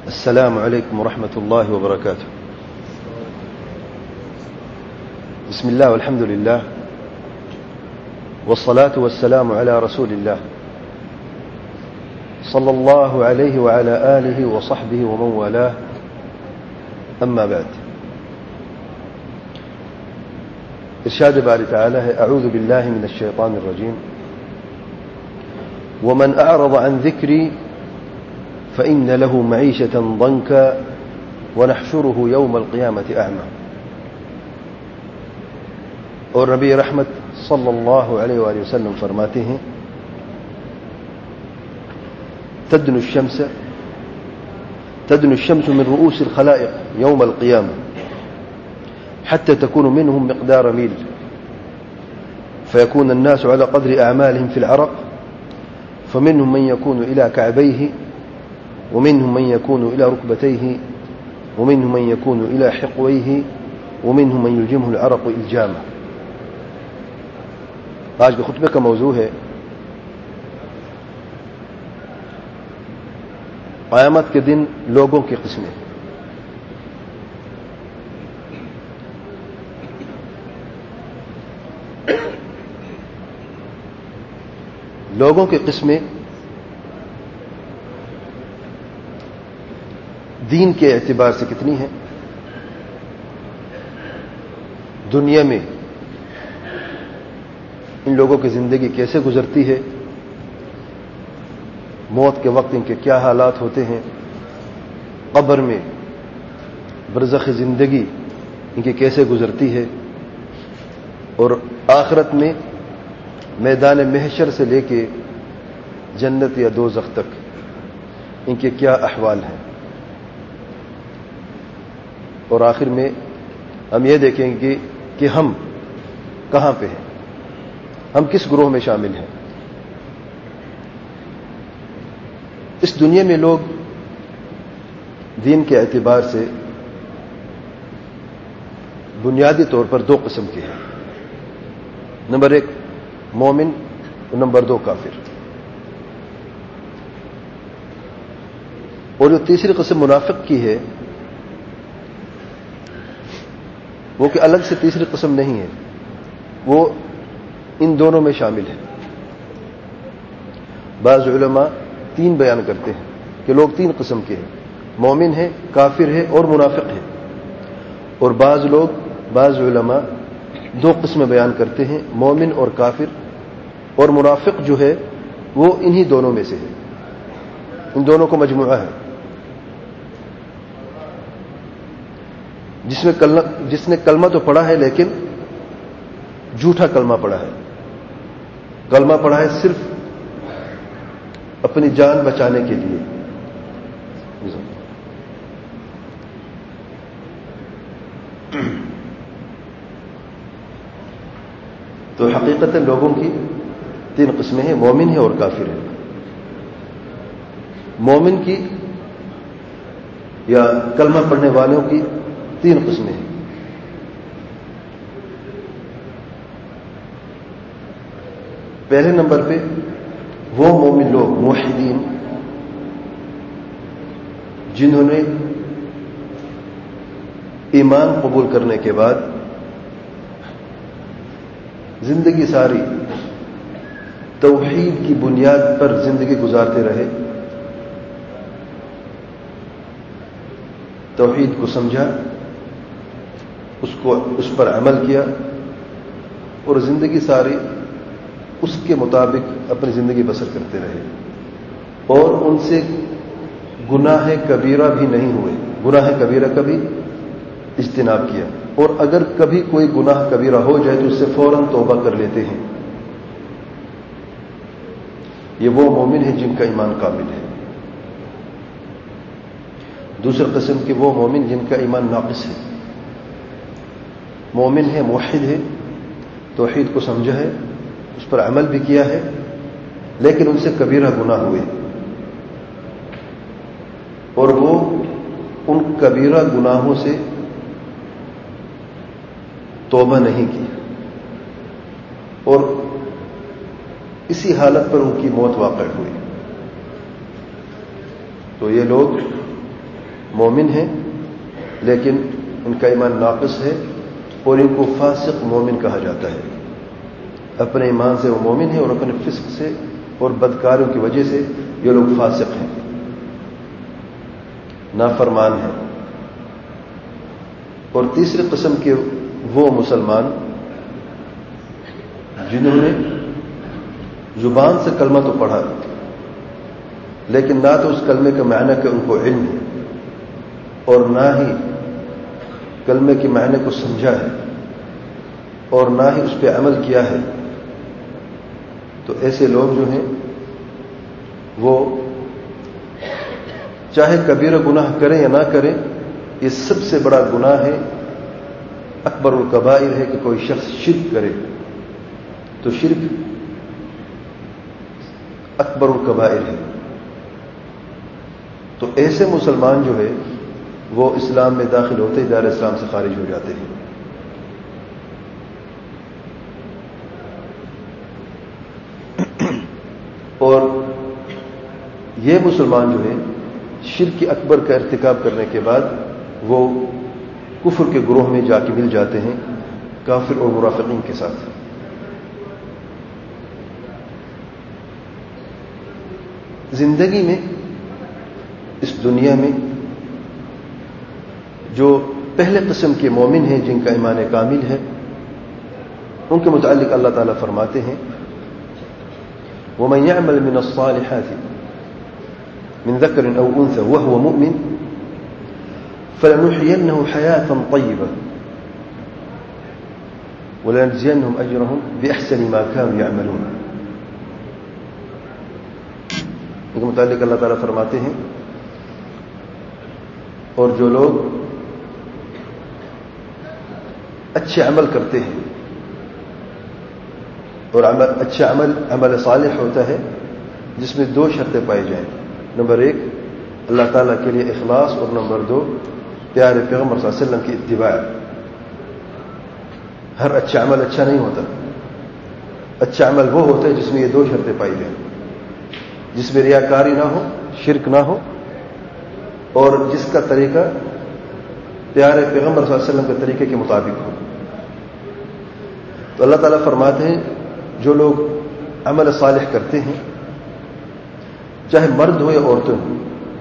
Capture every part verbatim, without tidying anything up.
السلام عليكم ورحمة الله وبركاته. بسم الله والحمد لله والصلاة والسلام على رسول الله صلى الله عليه وعلى آله وصحبه ومن والاه. أما بعد. إرشاد باري تعالى: أعوذ بالله من الشيطان الرجيم. ومن أعرض عن ذكري فإن له معيشة ضنكا ونحشره يوم القيامة أعمى. اور نبی رحمت صلی اللہ علیہ وآلہ وسلم فرماتے ہیں: تدنو الشمس تدنو الشمس من رؤوس الخلائق يوم القيامة حتى تكون منهم مقدار ميل فيكون الناس على قدر أعمالهم في العرق فمنهم من يكون إلى كعبيه ومنهم من يكون إلى ركبتيه ومنهم من يكون إلى حقويه ومنهم من يلجمه العرق إلجاما. آج کے خطبے کا موضوع ہے قیامت کے دن لوگوں کی قسمیں. لوگوں کی قسمیں دین کے اعتبار سے کتنی ہیں؟ دنیا میں ان لوگوں کی زندگی کیسے گزرتی ہے؟ موت کے وقت ان کے کیا حالات ہوتے ہیں؟ قبر میں برزخ زندگی ان کی کیسے گزرتی ہے؟ اور آخرت میں میدان محشر سے لے کے جنت یا دوزخ تک ان کے کیا احوال ہیں؟ اور آخر میں ہم یہ دیکھیں گے کہ ہم کہاں پہ ہیں، ہم کس گروہ میں شامل ہیں. اس دنیا میں لوگ دین کے اعتبار سے بنیادی طور پر دو قسم کے ہیں. نمبر ایک مومن اور نمبر دو کافر. اور جو تیسری قسم منافق کی ہے وہ کہ الگ سے تیسری قسم نہیں ہے، وہ ان دونوں میں شامل ہے. بعض علماء تین بیان کرتے ہیں کہ لوگ تین قسم کے ہیں: مومن ہے، کافر ہے اور منافق ہے. اور بعض لوگ بعض علماء دو قسمیں بیان کرتے ہیں: مومن اور کافر. اور منافق جو ہے وہ انہی دونوں میں سے ہے، ان دونوں کو مجموعہ ہے. جس میں کلمہ جس نے کلمہ تو پڑھا ہے لیکن جھوٹا کلمہ پڑھا ہے. کلمہ پڑھا ہے صرف اپنی جان بچانے کے لیے. تو حقیقت لوگوں کی تین قسمیں ہیں: مومن ہے اور کافر ہے. مومن کی یا کلمہ پڑھنے والوں کی تین قسمیں ہیں. پہلے نمبر پہ وہ مومن لوگ موحدین جنہوں نے ایمان قبول کرنے کے بعد زندگی ساری توحید کی بنیاد پر زندگی گزارتے رہے، توحید کو سمجھا، اس کو اس پر عمل کیا اور زندگی ساری اس کے مطابق اپنی زندگی بسر کرتے رہے. اور ان سے گناہ کبیرہ بھی نہیں ہوئے، گناہ کبیرہ کا بھی اجتناب کیا. اور اگر کبھی کوئی گناہ کبیرہ ہو جائے تو اس سے فوراً توبہ کر لیتے ہیں. یہ وہ مومن ہیں جن کا ایمان کامل ہے. دوسری قسم کے وہ مومن جن کا ایمان ناقص ہے. مومن ہے، موحد ہے، توحید کو سمجھا ہے، اس پر عمل بھی کیا ہے، لیکن ان سے کبیرہ گناہ ہوئے اور وہ ان کبیرہ گناہوں سے توبہ نہیں کی اور اسی حالت پر ان کی موت واقع ہوئی. تو یہ لوگ مومن ہیں لیکن ان کا ایمان ناقص ہے اور ان کو فاسق مومن کہا جاتا ہے. اپنے ایمان سے وہ مومن ہیں اور اپنے فسق سے اور بدکاریوں کی وجہ سے یہ لوگ فاسق ہیں، نافرمان ہیں. اور تیسری قسم کے وہ مسلمان جنہوں نے زبان سے کلمہ تو پڑھا لیکن نہ تو اس کلمے کا معنی کا ان کو علم ہے اور نہ ہی کلمے کے معنی کو سمجھا ہے اور نہ ہی اس پہ عمل کیا ہے، تو ایسے لوگ جو ہیں وہ چاہے کبیرہ گناہ کریں یا نہ کریں، یہ سب سے بڑا گناہ ہے، اکبر الکبائر ہے کہ کوئی شخص شرک کرے، تو شرک اکبر الکبائر ہے. تو ایسے مسلمان جو ہے وہ اسلام میں داخل ہوتے ہی دار اسلام سے خارج ہو جاتے ہیں. اور یہ مسلمان جو ہے شرک اکبر کا ارتکاب کرنے کے بعد وہ کفر کے گروہ میں جا کے مل جاتے ہیں کافر اور منافقین کے ساتھ. زندگی میں اس دنیا میں جو پہلے قسم کے مومن ہیں جن کا ایمان کامل ہے ان کے متعلق اللہ تعالیٰ فرماتے ہیں وَمَنْ يَعْمَلْ مِنَ الصَّالِحَاتِ مِنْ ذَكَرٍ أَوْ أُنْثَى وَهُوَ مُؤْمِنٌ فَلَنُحْيِيَنَّهُ حَيَاةً طَيِّبَةً وَلَنَجْزِيَنَّهُمْ أَجْرَهُمْ بِأَحْسَنِ مَا كَانُوا يَعْمَلُونَ. ان کے متعلق اللہ تعالیٰ فرماتے ہیں اور جو لوگ اچھے عمل کرتے ہیں اور عمل اچھا عمل عمل صالح ہوتا ہے جس میں دو شرطیں پائی جائیں. نمبر ایک اللہ تعالیٰ کے لیے اخلاص اور نمبر دو پیارے پیغمبر صلی اللہ علیہ وسلم کی اتباع. ہر اچھا عمل اچھا نہیں ہوتا، اچھا عمل وہ ہوتا ہے جس میں یہ دو شرطیں پائی جائیں، جس میں ریاکاری نہ ہو، شرک نہ ہو اور جس کا طریقہ پیارے پیغمبر صلی اللہ علیہ وسلم کے طریقے کے مطابق ہو. تو اللہ تعالیٰ فرماتے ہیں جو لوگ عمل صالح کرتے ہیں چاہے مرد ہو یا عورتیں ہوں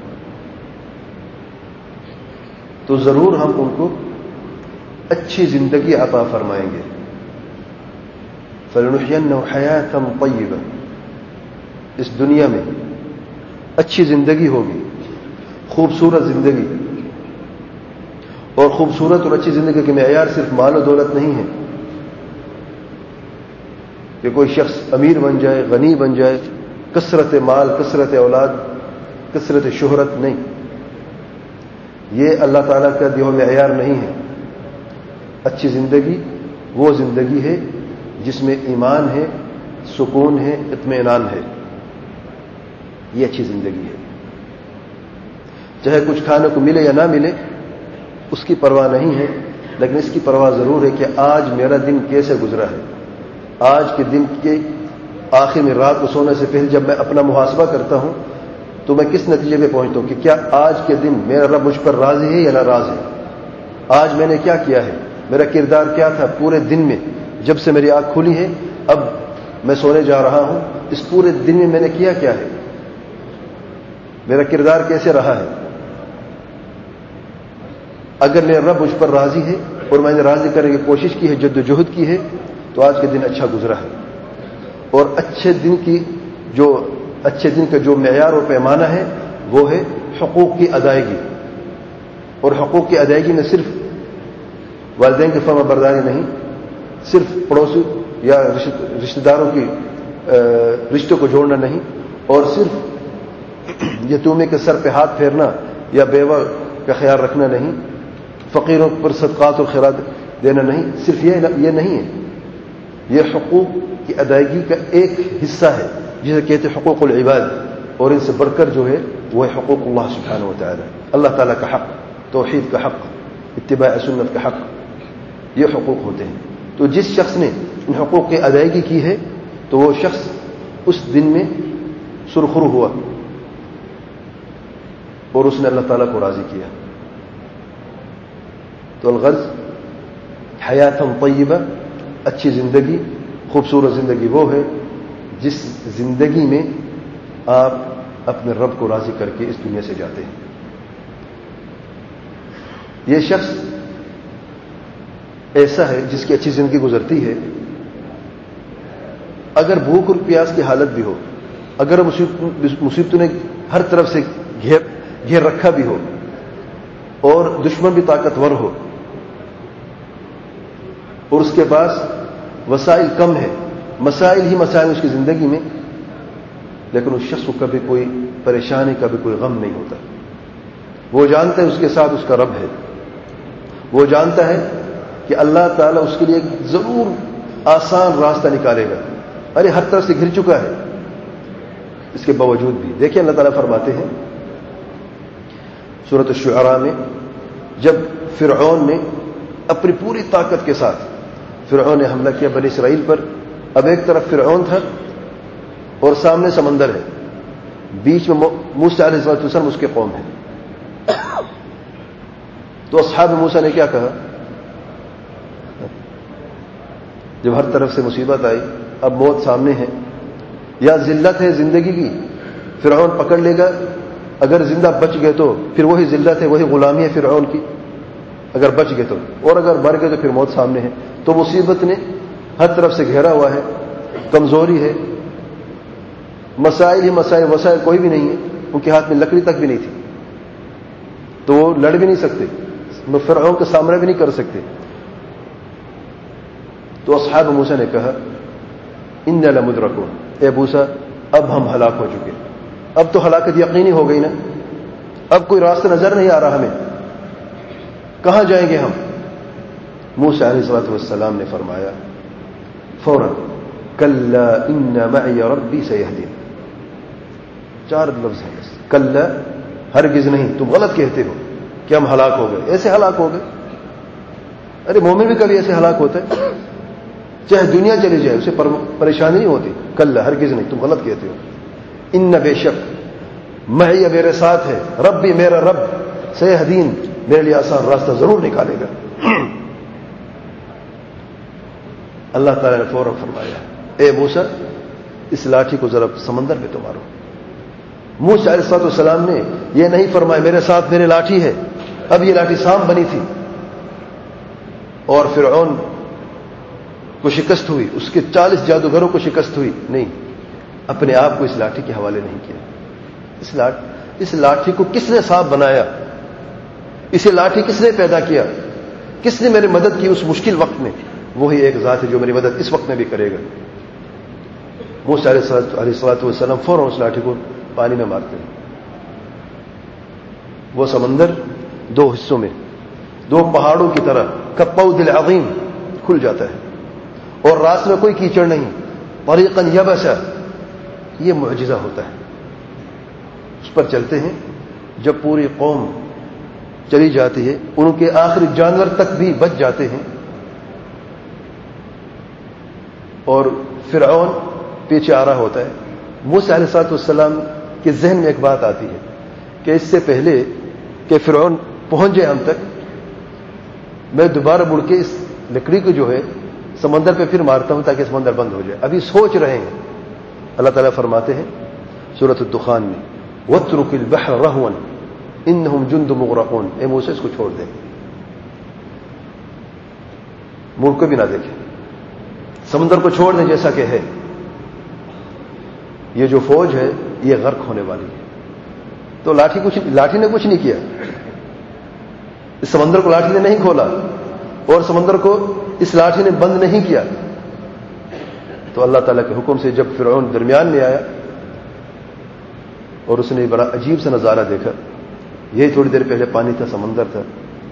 تو ضرور ہم ان کو اچھی زندگی عطا فرمائیں گے. فَلَنُحْيَنَّهُ حَيَاةً طَيِّبَةً، اس دنیا میں اچھی زندگی ہوگی، خوبصورت زندگی. اور خوبصورت اور اچھی زندگی کے معیار صرف مال و دولت نہیں ہے کہ کوئی شخص امیر بن جائے، غنی بن جائے، کثرت مال، کثرت اولاد، کثرت شہرت، نہیں، یہ اللہ تعالیٰ کا دیا ہوا معیار نہیں ہے. اچھی زندگی وہ زندگی ہے جس میں ایمان ہے، سکون ہے، اطمینان ہے، یہ اچھی زندگی ہے. چاہے کچھ کھانے کو ملے یا نہ ملے اس کی پرواہ نہیں ہے، لیکن اس کی پرواہ ضرور ہے کہ آج میرا دن کیسے گزرا ہے. آج کے دن کے آخر میں رات کو سونے سے پہلے جب میں اپنا محاسبہ کرتا ہوں تو میں کس نتیجے پہ پہنچتا ہوں کہ کیا آج کے دن میرا رب مجھ پر راضی ہے یا ناراض ہے. آج میں نے کیا کیا ہے، میرا کردار کیا تھا پورے دن میں. جب سے میری آنکھ کھلی ہے اب میں سونے جا رہا ہوں، اس پورے دن میں میں نے کیا کیا ہے، میرا کردار کیسے رہا ہے. اگر میرا رب مجھ پر راضی ہے اور میں نے راضی کرنے کی کوشش کی ہے، جد و جہد کی ہے، تو آج کے دن اچھا گزرا ہے. اور اچھے دن کی جو اچھے دن کا جو معیار اور پیمانہ ہے وہ ہے حقوق کی ادائیگی. اور حقوق کی ادائیگی میں صرف والدین کی فرما برداری نہیں، صرف پڑوسی یا رشتہ داروں کی رشتوں کو جوڑنا نہیں، اور صرف یتیمے کے سر پہ ہاتھ پھیرنا یا بیوہ کا خیال رکھنا نہیں، فقیروں پر صدقات اور خیرات دینا نہیں، صرف یہ یہ نہیں ہے. یہ حقوق کی ادائیگی کا ایک حصہ ہے جسے کہتے ہیں حقوق العباد، اور ان سے بڑھ کر جو ہے وہ ہے حقوق اللہ سبحانہ وتعالی. اللہ تعالیٰ کا حق، توحید کا حق، اتباع سنت کا حق، یہ حقوق ہوتے ہیں. تو جس شخص نے ان حقوق کی ادائیگی کی ہے تو وہ شخص اس دن میں سرخرو ہوا اور اس نے اللہ تعالیٰ کو راضی کیا. تو الغرض حیات طیبہ، اچھی زندگی، خوبصورت زندگی وہ ہے جس زندگی میں آپ اپنے رب کو راضی کر کے اس دنیا سے جاتے ہیں۔ یہ شخص ایسا ہے جس کی اچھی زندگی گزرتی ہے، اگر بھوک اور پیاس کی حالت بھی ہو، اگر مصیبتوں نے ہر طرف سے گھیر گھیر رکھا بھی ہو اور دشمن بھی طاقتور ہو اور اس کے پاس وسائل کم ہے، مسائل ہی مسائل اس کی زندگی میں، لیکن اس شخص کو کبھی کوئی پریشانی، کبھی کوئی غم نہیں ہوتا۔ وہ جانتا ہے اس کے ساتھ اس کا رب ہے، وہ جانتا ہے کہ اللہ تعالیٰ اس کے لیے ضرور آسان راستہ نکالے گا۔ ارے ہر طرف سے گھر چکا ہے، اس کے باوجود بھی دیکھیں اللہ تعالیٰ فرماتے ہیں سورۃ الشعراء میں، جب فرعون نے اپنی پوری طاقت کے ساتھ فرعون نے حملہ کیا بنی اسرائیل پر، اب ایک طرف فرعون تھا اور سامنے سمندر ہے، بیچ میں موسیٰ علیہ السلام اس کے قوم ہے، تو اصحاب موسیٰ نے کیا کہا جب ہر طرف سے مصیبت آئی، اب موت سامنے ہے، یا ذلت ہے زندگی کی، فرعون پکڑ لے گا، اگر زندہ بچ گئے تو پھر وہی ذلت ہے، وہی غلامی ہے فرعون کی، اگر بچ گئے تو، اور اگر مر گئے تو پھر موت سامنے ہے۔ تو مصیبت نے ہر طرف سے گھیرا ہوا ہے، کمزوری ہے، مسائل ہی مسائل، وسائل کوئی بھی نہیں ہے، ان کے ہاتھ میں لکڑی تک بھی نہیں تھی، تو وہ لڑ بھی نہیں سکتے، فرعون کا سامنا بھی نہیں کر سکتے۔ تو اصحاب موسیٰ نے کہا انا لمدرکون، اے موسیٰ اب ہم ہلاک ہو چکے، اب تو ہلاکت یقینی ہو گئی نا، اب کوئی راستہ نظر نہیں آ رہا ہمیں، کہاں جائیں گے ہم؟ موسیٰ علیہ الصلوۃ والسلام نے فرمایا فوراً کلا ان معی ربی سیہدین، چار لفظ ہیں، کلا ہرگز نہیں، تم غلط کہتے ہو کہ ہم ہلاک ہو گئے، ایسے ہلاک ہو گئے؟ ارے مومن بھی کبھی ایسے ہلاک ہوتا ہے، چاہے دنیا چلی جائے اسے پریشانی نہیں ہوتی، کلا ہرگز نہیں، تم غلط کہتے ہو، ان بے شک معی میرے ساتھ ہے، ربی میرا رب سیہدین میرے لیے آسان راستہ ضرور نکالے گا۔ اللہ تعالیٰ نے فوراً فرمایا اے موسیٰ اس لاٹھی کو ذرا سمندر میں تو مارو۔ موسیٰ علیہ السلام نے یہ نہیں فرمایا میرے ساتھ میرے لاٹھی ہے، اب یہ لاٹھی سانپ بنی تھی اور فرعون کو شکست ہوئی، اس کے چالیس جادوگروں کو شکست ہوئی، نہیں، اپنے آپ کو اس لاٹھی کے حوالے نہیں کیا۔ اس لاٹھی اس لاٹھی کو کس نے سانپ بنایا؟ اسے لاٹھی کس نے پیدا کیا؟ کس نے میری مدد کی اس مشکل وقت میں؟ وہی ایک ذات ہے جو میری مدد اس وقت میں بھی کرے گا۔ موسیٰ علیہ الصلوۃ والسلام فوراً اس لاٹھی کو پانی میں مارتے ہیں، وہ سمندر دو حصوں میں، دو پہاڑوں کی طرح کالطود العظیم کھل جاتا ہے، اور راستے میں کوئی کیچڑ نہیں، طریقاً یبسا، یہ معجزہ ہوتا ہے، اس پر چلتے ہیں۔ جب پوری قوم چلی جاتی ہے، ان کے آخری جانور تک بھی بچ جاتے ہیں، اور فرعون پیچھے آ رہا ہوتا ہے۔ موسیٰ علیہ السلام کے ذہن میں ایک بات آتی ہے کہ اس سے پہلے کہ فرعون پہنچ جائے ہم تک، میں دوبارہ مڑ کے اس لکڑی کو جو ہے سمندر پہ پھر مارتا ہوں تاکہ سمندر بند ہو جائے۔ ابھی سوچ رہے ہیں، اللہ تعالیٰ فرماتے ہیں سورۃ الدخان میں وَاتْرُكِ الْبَحْرَ رَهْوًا إِنَّهُمْ جُنْدٌ مُغْرَقُونَ، اے موسیٰ اس کو چھوڑ دیں، مڑ کو بھی نہ دیکھیں، سمندر کو چھوڑ دیں جیسا کہ ہے، یہ جو فوج ہے یہ غرق ہونے والی ہے۔ تو لاٹھی کچھ لاٹھی نے کچھ نہیں کیا، اس سمندر کو لاٹھی نے نہیں کھولا اور سمندر کو اس لاٹھی نے بند نہیں کیا۔ تو اللہ تعالیٰ کے حکم سے جب فرعون درمیان میں آیا اور اس نے بڑا عجیب سا نظارہ دیکھا، یہی تھوڑی دیر پہلے پانی تھا، سمندر تھا،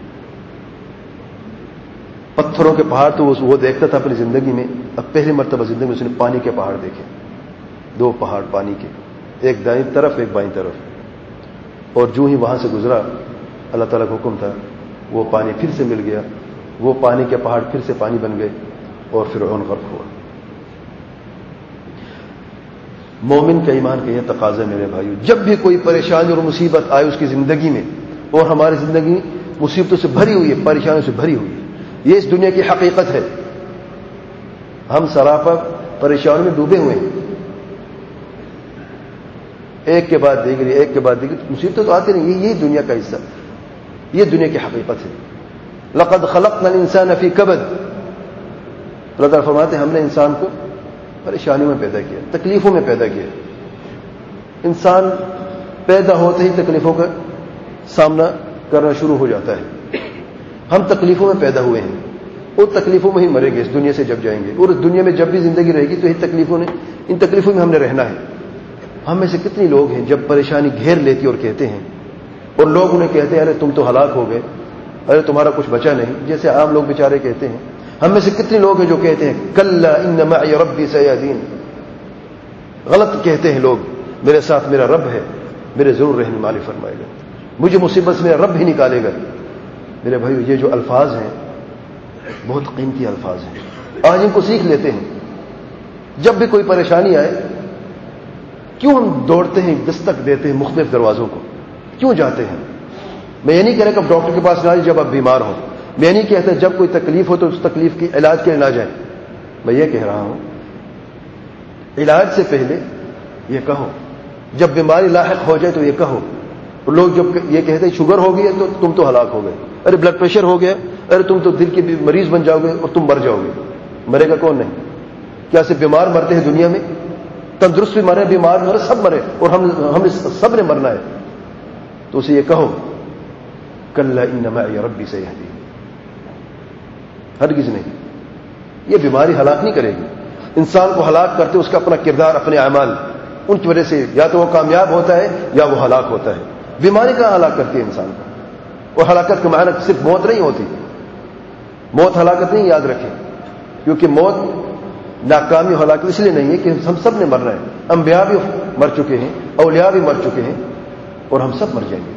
پتھروں کے پہاڑ تو وہ دیکھتا تھا اپنی زندگی میں، اب پہلی مرتبہ زندگی میں اس نے پانی کے پہاڑ دیکھے، دو پہاڑ پانی کے، ایک دائیں طرف ایک بائیں طرف، اور جو ہی وہاں سے گزرا اللہ تعالیٰ کا حکم تھا وہ پانی پھر سے مل گیا، وہ پانی کے پہاڑ پھر سے پانی بن گئے اور فرعون غرق ہوا۔ مومن کا ایمان کا یہ تقاضا میرے بھائیو، جب بھی کوئی پریشانی اور مصیبت آئے اس کی زندگی میں اور ہماری زندگی مصیبتوں سے بھری ہوئی ہے، پریشانیوں سے بھری ہوئی ہے. یہ اس دنیا کی حقیقت ہے. ہم سراپا پریشانیوں میں ڈوبے ہوئے ہیں، ایک کے بعد دیگری ایک کے بعد دیگری مصیبتیں تو آتی نہیں. یہ دنیا کا حصہ، یہ دنیا کی حقیقت ہے. لقد خلقنا الانسان فی کبد. اللہ تعالیٰ فرماتے ہیں ہم نے انسان کو پریشانیوں میں پیدا کیا، تکلیفوں میں پیدا کیا. انسان پیدا ہوتے ہی تکلیفوں کا سامنا کرنا شروع ہو جاتا ہے. ہم تکلیفوں میں پیدا ہوئے ہیں اور تکلیفوں میں ہی مریں گے اس دنیا سے جب جائیں گے. اور اس دنیا میں جب بھی زندگی رہے گی تو یہ تکلیفوں نے ان تکلیفوں میں ہم نے رہنا ہے. ہم میں سے کتنی لوگ ہیں جب پریشانی گھیر لیتی اور کہتے ہیں، اور لوگ انہیں کہتے ہیں ارے تم تو ہلاک ہو گئے، ارے تمہارا کچھ بچا نہیں، جیسے عام لوگ بیچارے کہتے ہیں. ہم میں سے کتنے لوگ ہیں جو کہتے ہیں کلا ان معی ربی سیہدین. غلط کہتے ہیں لوگ، میرے ساتھ میرا رب ہے، میرے ضرور رہنمائی فرمائے گا، مجھے مصیبت سے میرا رب ہی نکالے گا. میرے بھائی یہ جو الفاظ ہیں بہت قیمتی الفاظ ہیں، آج ان کو سیکھ لیتے ہیں. جب بھی کوئی پریشانی آئے کیوں ہم دوڑتے ہیں، دستک دیتے ہیں مختلف دروازوں کو، کیوں جاتے ہیں؟ میں یہ نہیں کہہ رہا کہ اب ڈاکٹر کے پاس نہ جائیں جب آپ بیمار ہوں، میں نہیں کہتا جب کوئی تکلیف ہو تو اس تکلیف کی علاج کے لیے نہ جائیں. میں یہ کہہ رہا ہوں علاج سے پہلے یہ کہو، جب بیماری لاحق ہو جائے تو یہ کہو. لوگ جب یہ کہتے ہیں شوگر ہو گئی ہے تو تم تو ہلاک ہو گئے، ارے بلڈ پریشر ہو گیا، ارے تم تو دل کے مریض بن جاؤ گے اور تم مر جاؤ گے. مرے گا کون نہیں؟ کیا صرف بیمار مرتے ہیں دنیا میں؟ تندرست بھی مرے، بیمار مرے، سب مرے، اور ہم ہم سب نے مرنا ہے. تو اسے یہ کہو کلا ان معی ربی سیہدین. ہرگز نہیں، یہ بیماری ہلاک نہیں کرے گی. انسان کو ہلاک کرتے اس کا اپنا کردار، اپنے اعمال، ان کی وجہ سے یا تو وہ کامیاب ہوتا ہے یا وہ ہلاک ہوتا ہے. بیماری کہاں ہلاک کرتی ہے انسان کو؟ اور ہلاکت کا معنی صرف موت نہیں ہوتی. موت ہلاکت نہیں، یاد رکھیں، کیونکہ موت ناکامی ہلاکت اس لیے نہیں ہے کہ ہم سب نے مرنا ہے. انبیاء بھی مر چکے ہیں، اولیاء بھی مر چکے ہیں، اور ہم سب مر جائیں گے.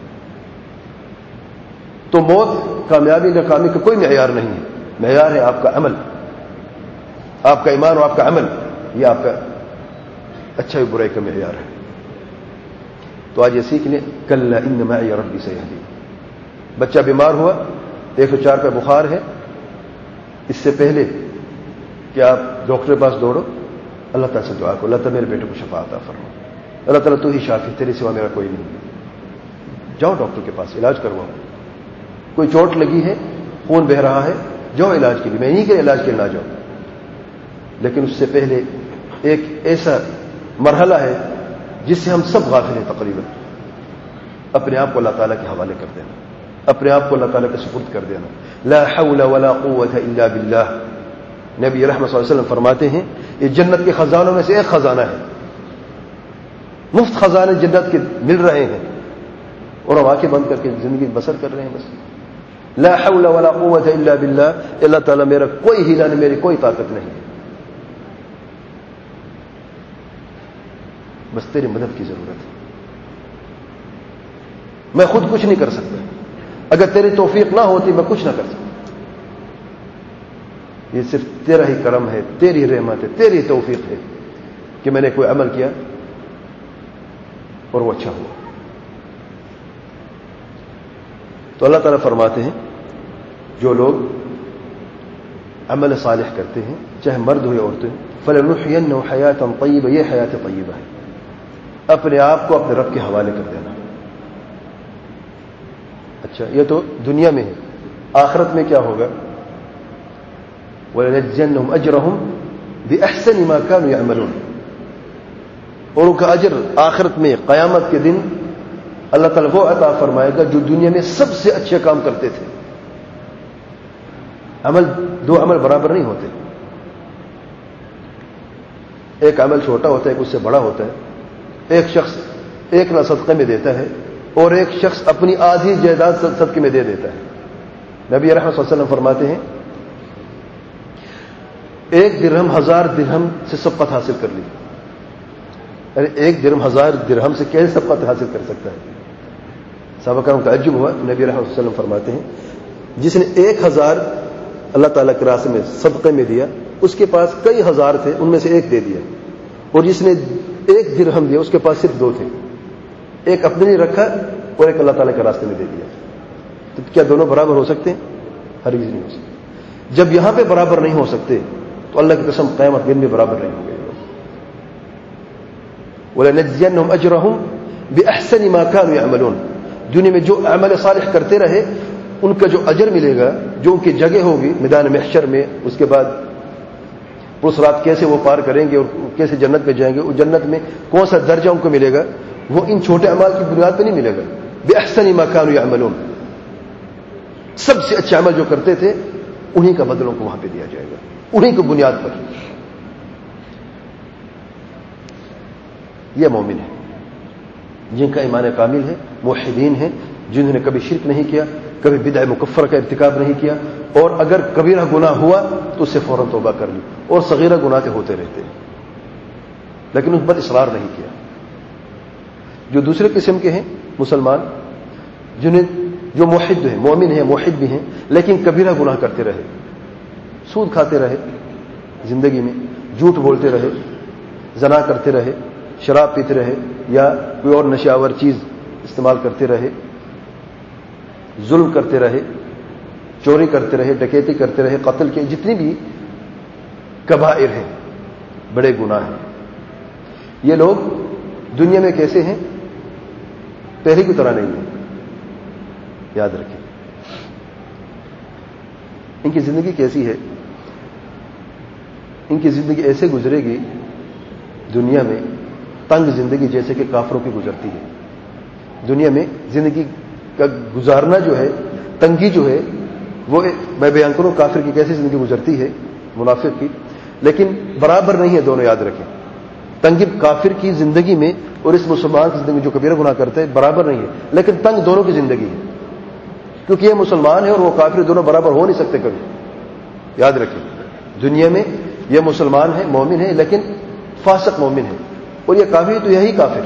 تو موت کامیابی ناکامی کا کوئی معیار نہیں ہے. معیار ہے آپ کا عمل، آپ کا ایمان اور آپ کا عمل. یہ آپ کا اچھا برائی کا معیار ہے. تو آج یہ سیکھ لیں کلا ان معی ربی سیہدین. بچہ بیمار ہوا، ایک سو چار پہ بخار ہے، اس سے پہلے کہ آپ ڈاکٹر کے پاس دوڑو، اللہ تعالیٰ سے دعا کرو اللہ تعالیٰ میرے بیٹے کو شفا عطا فرما، اللہ تعالیٰ تو ہی شافی، تیرے سوا میرا کوئی نہیں. جاؤ ڈاکٹر کے پاس علاج کرواؤ. کوئی چوٹ لگی ہے، خون بہ رہا ہے، جاؤ علاج کے لیے. میں نہیں کہ علاج کے لیے نہ جاؤ، لیکن اس سے پہلے ایک ایسا مرحلہ ہے جس سے ہم سب غافل ہیں تقریباً. اپنے آپ کو اللہ تعالیٰ کے حوالے کر دینا، اپنے آپ کو اللہ تعالیٰ کے سپرد کر دینا. لا حول ولا قوت الا باللہ. نبی رحمت صلی اللہ علیہ وسلم فرماتے ہیں یہ جنت کے خزانوں میں سے ایک خزانہ ہے. مفت خزانے جنت کے مل رہے ہیں اور ہم آنکھیں بند کر کے زندگی بسر کر رہے ہیں. بس لا حول ولا قوت الا باللہ. اللہ تعالیٰ میرا کوئی ہیلا نہیں، میری کوئی طاقت نہیں، بس تیری مدد کی ضرورت ہے. میں خود کچھ نہیں کر سکتا، اگر تیری توفیق نہ ہوتی میں کچھ نہ کر سکتا. یہ صرف تیرا ہی کرم ہے، تیری رحمت ہے، تیری توفیق ہے کہ میں نے کوئی عمل کیا اور وہ اچھا ہوا. تو اللہ تعالیٰ فرماتے ہیں جو لوگ عمل صالح کرتے ہیں چاہے مرد ہو یا عورتیں، فَلَنُحْيَنَّهُ حَيَاةً طَيِّبَةً. یہ حیات طیبہ ہے، اپنے آپ کو اپنے رب کے حوالے کر دینا. اچھا یہ تو دنیا میں ہے، آخرت میں کیا ہوگا؟ وَلَنَجْزِيَنَّهُمْ أَجْرَهُمْ بِأَحْسَنِ مَا كَانُوا يَعْمَلُونَ. اور ان کا اجر آخرت میں قیامت کے دن اللہ تعالیٰ وہ عطا فرمائے گا جو دنیا میں سب سے اچھے کام کرتے تھے. عمل دو عمل برابر نہیں ہوتے، ایک عمل چھوٹا ہوتا ہے ایک اس سے بڑا ہوتا ہے. ایک شخص ایک نہ صدقے میں دیتا ہے اور ایک شخص اپنی آدھی جائیداد صدقے میں دے دیتا ہے. نبی رحمت صلی اللہ علیہ وسلم فرماتے ہیں ایک درہم ہزار درہم سے سبقت حاصل کر لی. ارے ایک درہم ہزار درہم سے کیسے سبقت حاصل کر سکتا ہے؟ صحابہ کرام کا تعجب ہوا. نبی رحمت صلی اللہ علیہ وسلم فرماتے ہیں جس نے ایک ہزار اللہ تعالیٰ کے راستے میں صدقے میں دیا، اس کے پاس کئی ہزار تھے، ان میں سے ایک دے دیا. اور جس نے ایک درہم دیا اس کے پاس صرف دو تھے، ایک اپنے لیے رکھا اور ایک اللہ تعالیٰ کے راستے میں دے دیا. تو کیا دونوں برابر ہو سکتے ہیں؟ ہرگز نہیں ہو سکتے. جب یہاں پہ برابر نہیں ہو سکتے تو اللہ کی قسم قیامت دن بھی برابر نہیں ہوں گے. وَلَنَجْزِيَنَّهُمْ أَجْرَهُمْ بِأَحْسَنِ مَا كَانُوا يَعْمَلُونَ. دنیا میں جو عمل صالح کرتے رہے ان کا جو اجر ملے گا، جو ان کی جگہ ہوگی میدان محشر میں، اس کے بعد پرسرات کیسے وہ پار کریں گے اور کیسے جنت میں جائیں گے، اس جنت میں کون سا درجہ ان کو ملے گا، وہ ان چھوٹے اعمال کی بنیاد پہ نہیں ملے گا. بِأَحْسَنِ مَا كَانُوا يَعْمَلُونَ. سب سے اچھے عمل جو کرتے تھے انہی کا بدلوں کو وہاں پہ دیا جائے گا، انہی کو بنیاد پر. یہ مومن ہے جن کا ایمان کامل ہے، موحدین ہیں، جنہوں نے کبھی شرک نہیں کیا، کبھی بدعہ مکفر کا ارتکاب نہیں کیا، اور اگر کبیرہ گناہ ہوا تو اس سے فوراً توبہ کر لی، اور صغیرہ گناہ کے ہوتے رہتے ہیں لیکن اس پر اصرار نہیں کیا. جو دوسرے قسم کے ہیں مسلمان، جنہیں جو موحد ہیں، مومن ہیں، موحد بھی ہیں، لیکن کبیرہ گناہ کرتے رہے، سود کھاتے رہے زندگی میں، جھوٹ بولتے رہے، زنا کرتے رہے، شراب پیتے رہے، یا کوئی اور نشہ آور چیز استعمال کرتے رہے، ظلم کرتے رہے، چوری کرتے رہے، ڈکیتی کرتے رہے، قتل کے جتنی بھی کبائر ہیں، بڑے گناہ ہیں. یہ لوگ دنیا میں کیسے ہیں؟ پہلے کی طرح نہیں ہیں. یاد رکھیں ان کی زندگی کیسی ہے. ان کی زندگی ایسے گزرے گی دنیا میں، تنگ زندگی جیسے کہ کافروں کی گزرتی ہے. دنیا میں زندگی کا گزارنا جو ہے، تنگی جو ہے، وہ میں بیان کروں کافر کی کیسی زندگی گزرتی ہے، منافق کی، لیکن برابر نہیں ہے دونوں. یاد رکھیں تنگی کافر کی زندگی میں اور اس مسلمان کی زندگی جو کبیرہ گناہ کرتے ہیں برابر نہیں ہے، لیکن تنگ دونوں کی زندگی ہے، کیونکہ یہ مسلمان ہے اور وہ کافر، دونوں برابر ہو نہیں سکتے کبھی. یاد رکھیں دنیا میں یہ مسلمان ہے، مومن ہے، لیکن فاسق مومن ہے، اور یہ کافر تو یہی کافر.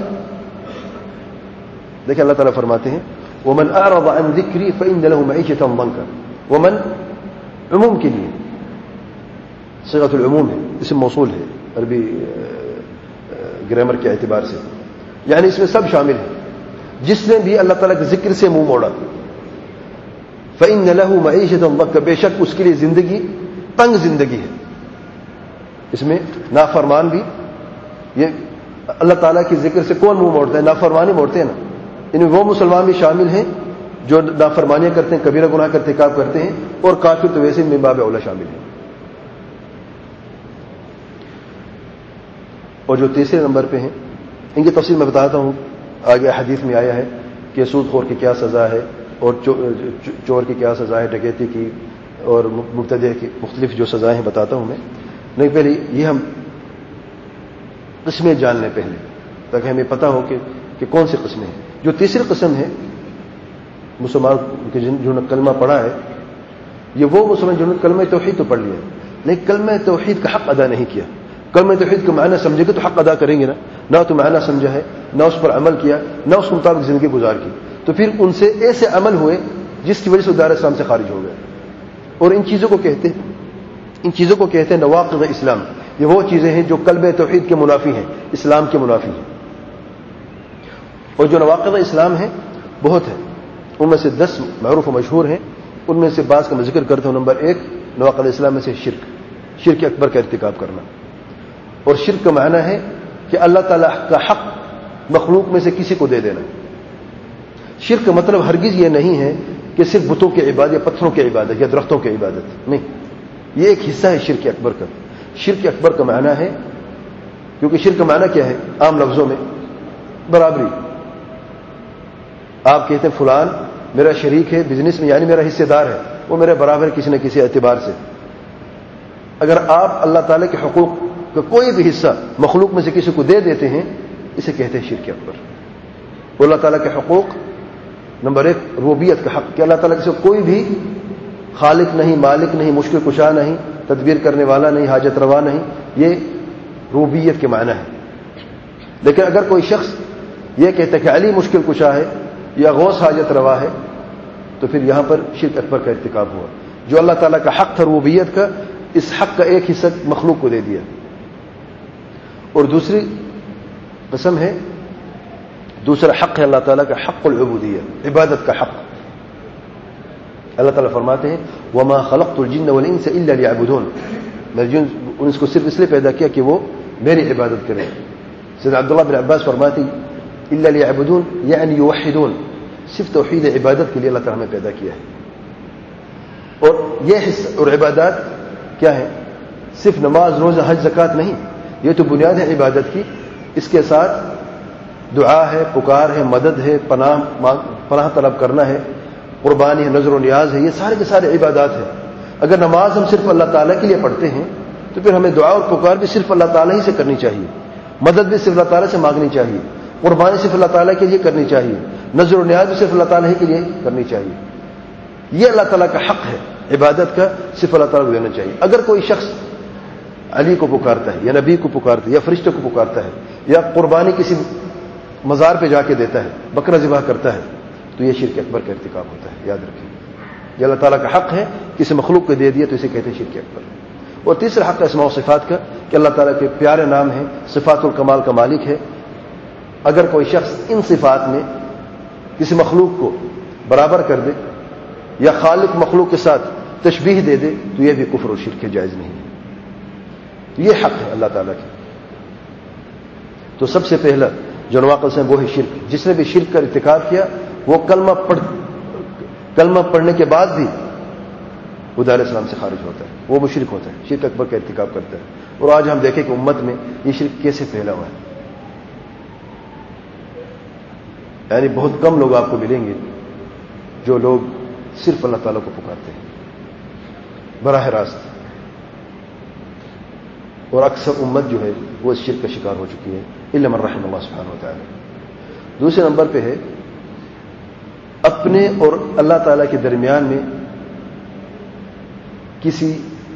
دیکھیں اللہ تعالیٰ فرماتے ہیں وَمَنْ أَعْرَضَ عَنْ ذِكْرِي فَإِنَّ لَهُ مَعِيشَةً ضَنْكًا. ومن عموم کے لیے صيغۃ العموم ہے، اسم موصول ہے عربی گرامر کے اعتبار سے، یعنی اس میں سب شامل ہیں. جس نے بھی اللہ تعالیٰ کے ذکر سے منہ موڑا فَإِنَّ لَهُ مَعِيشَةً ضَنْكًا، بے شک اس کے لیے زندگی تنگ زندگی ہے. اس میں نافرمان بھی، یہ اللہ تعالیٰ کے ذکر سے کون منہ موڑتا ہے؟ نافرمانی موڑتے ہیں نا. ان وہ مسلمان بھی شامل ہیں جو نافرمانیاں کرتے ہیں، کبیرہ گناہ کا ارتکاب کرتے ہیں، اور کافر تو ویسے من باب اولا شامل ہیں. اور جو تیسرے نمبر پہ ہیں ان کی تفصیل میں بتاتا ہوں. آگے حدیث میں آیا ہے کہ سود خور کی کیا سزا ہے، اور چور کی کیا سزا ہے، ڈکیتی کی اور مبتدع کی مختلف جو سزائیں ہیں بتاتا ہوں میں. نہیں پہلے یہ ہم قسمیں جان لیں پہلے، تاکہ ہمیں پتہ ہو کہ, کہ کون سی قسمیں ہیں. جو تیسری قسم ہے مسلمان جنہوں نے کلمہ پڑھا ہے، یہ وہ مسلمان جنہوں نے کلمہ توحید تو پڑھ لیا لیکن کلمہ توحید کا حق ادا نہیں کیا. کلمہ توحید کا معنی سمجھے گے تو حق ادا کریں گے نا، نہ تو معنی سمجھا ہے، نہ اس پر عمل کیا، نہ اس کے مطابق زندگی گزار کی، تو پھر ان سے ایسے عمل ہوئے جس کی وجہ سے دائرہ اسلام سے خارج ہو گئے. اور ان چیزوں کو کہتے ہیں ان چیزوں کو کہتے ہیں نواقض اسلام. یہ وہ چیزیں ہیں جو کلمہ توحید کے منافی ہیں، اسلام کے منافی ہیں. اور جو نواقض اسلام ہیں بہت ہیں، ان میں سے دس معروف و مشہور ہیں. ان میں سے بعض کا میں ذکر کرتا ہوں. نمبر ایک، نواقض اسلام میں سے شرک، شرک اکبر کا ارتکاب کرنا. اور شرک کا معنی ہے کہ اللہ تعالیٰ کا حق مخلوق میں سے کسی کو دے دینا. شرک کا مطلب ہرگز یہ نہیں ہے کہ صرف بتوں کی عبادت یا پتھروں کی عبادت یا درختوں کی عبادت، نہیں. یہ ایک حصہ ہے شرک اکبر کا. شرک اکبر کا معنی ہے، کیونکہ شرک کا معنی کیا ہے عام لفظوں میں؟ برابری. آپ کہتے ہیں فلان میرا شریک ہے بزنس میں، یعنی میرا حصے دار ہے، وہ میرے برابر کسی نہ کسی اعتبار سے. اگر آپ اللہ تعالیٰ کے حقوق کا کوئی بھی حصہ مخلوق میں سے کسی کو دے دیتے ہیں، اسے کہتے ہیں شرک اکبر. وہ اللہ تعالیٰ کے حقوق، نمبر ایک ربوبیت کا حق، کہ اللہ تعالیٰ کے کوئی بھی خالق نہیں، مالک نہیں، مشکل کشا نہیں، تدبیر کرنے والا نہیں، حاجت روا نہیں. یہ ربوبیت کے معنی ہے. لیکن اگر کوئی شخص یہ کہتا ہے کہ علی مشکل کشا ہے یا غوث حاجت روا ہے، تو پھر یہاں پر شرک اکبر کا ارتکاب ہوا. جو اللہ تعالیٰ کا حق تھا ربوبیت کا، اس حق کا ایک حصہ مخلوق کو دے دیا. اور دوسری قسم ہے، دوسرا حق ہے اللہ تعالیٰ کا حق العبودیہ، عبادت کا حق. اللہ تعالیٰ فرماتے ہیں وما خلقت الجن والانس الا ليعبدون، میں جن ان کو صرف اس لیے پیدا کیا کہ وہ میری عبادت کریں. سیدنا عبداللہ بن عباس فرماتے ہیں الا ليعبدون یعنی یوحدون، صرف توحید عبادت کے لیے اللہ تعالیٰ نے پیدا کیا ہے. اور یہ حصہ اور عبادات کیا ہے؟ صرف نماز، روزہ، حج، زکوٰۃ نہیں، یہ تو بنیاد ہے عبادت کی. اس کے ساتھ دعا ہے، پکار ہے، مدد ہے، پناہ پناہ طلب کرنا ہے، قربانی ہے، نظر و نیاز ہے، یہ سارے کے سارے عبادات ہیں. اگر نماز ہم صرف اللہ تعالیٰ کے لیے پڑھتے ہیں تو پھر ہمیں دعا اور پکار بھی صرف اللہ تعالیٰ ہی سے کرنی چاہیے، مدد بھی صرف اللہ تعالیٰ سے مانگنی چاہیے، قربانی صرف اللہ تعالیٰ کے لیے کرنی چاہیے، نظر و نیاز بھی صرف اللہ تعالیٰ ہی کے لیے کرنی چاہیے. یہ اللہ تعالیٰ کا حق ہے، عبادت کا صرف اللہ تعالیٰ کو دینا چاہیے. اگر کوئی شخص علی کو پکارتا ہے یا نبی کو پکارتا ہے یا فرشتوں کو پکارتا ہے یا قربانی کسی مزار پہ جا کے دیتا ہے، بکرا ذبح کرتا ہے، تو یہ شرک اکبر کا ارتکاب ہوتا ہے. یاد رکھیں، یہ اللہ تعالیٰ کا حق ہے، کسی مخلوق کو دے دیا تو اسے کہتے ہیں شرک اکبر. اور تیسرا حق ہے اسماء و صفات کا، کہ اللہ تعالیٰ کے پیارے نام ہیں، صفات الکمال کا مالک ہے. اگر کوئی شخص ان صفات میں کسی مخلوق کو برابر کر دے یا خالق مخلوق کے ساتھ تشبیہ دے دے تو یہ بھی کفر و شرک جائز نہیں ہے. یہ حق ہے اللہ تعالیٰ کی. تو سب سے پہلا جو نواقض سے وہ ہے شرک. جس نے بھی شرک کا ارتکاب کیا وہ کلمہ پڑھ کلمہ پڑھنے کے بعد بھی وہ دائرہ اسلام سے خارج ہوتا ہے، وہ مشرک ہوتا ہے، شرک اکبر کا ارتکاب کرتا ہے. اور آج ہم دیکھیں کہ امت میں یہ شرک کیسے پھیلا ہوا ہے. یعنی بہت کم لوگ آپ کو ملیں گے جو لوگ صرف اللہ تعالیٰ کو پکارتے ہیں براہ راست، اور اکثر امت جو ہے وہ اس شرک کا شکار ہو چکی ہے الا من رحم اللہ سبحانہ و تعالی. دوسرے نمبر پہ ہے اپنے اور اللہ تعالیٰ کے درمیان میں کسی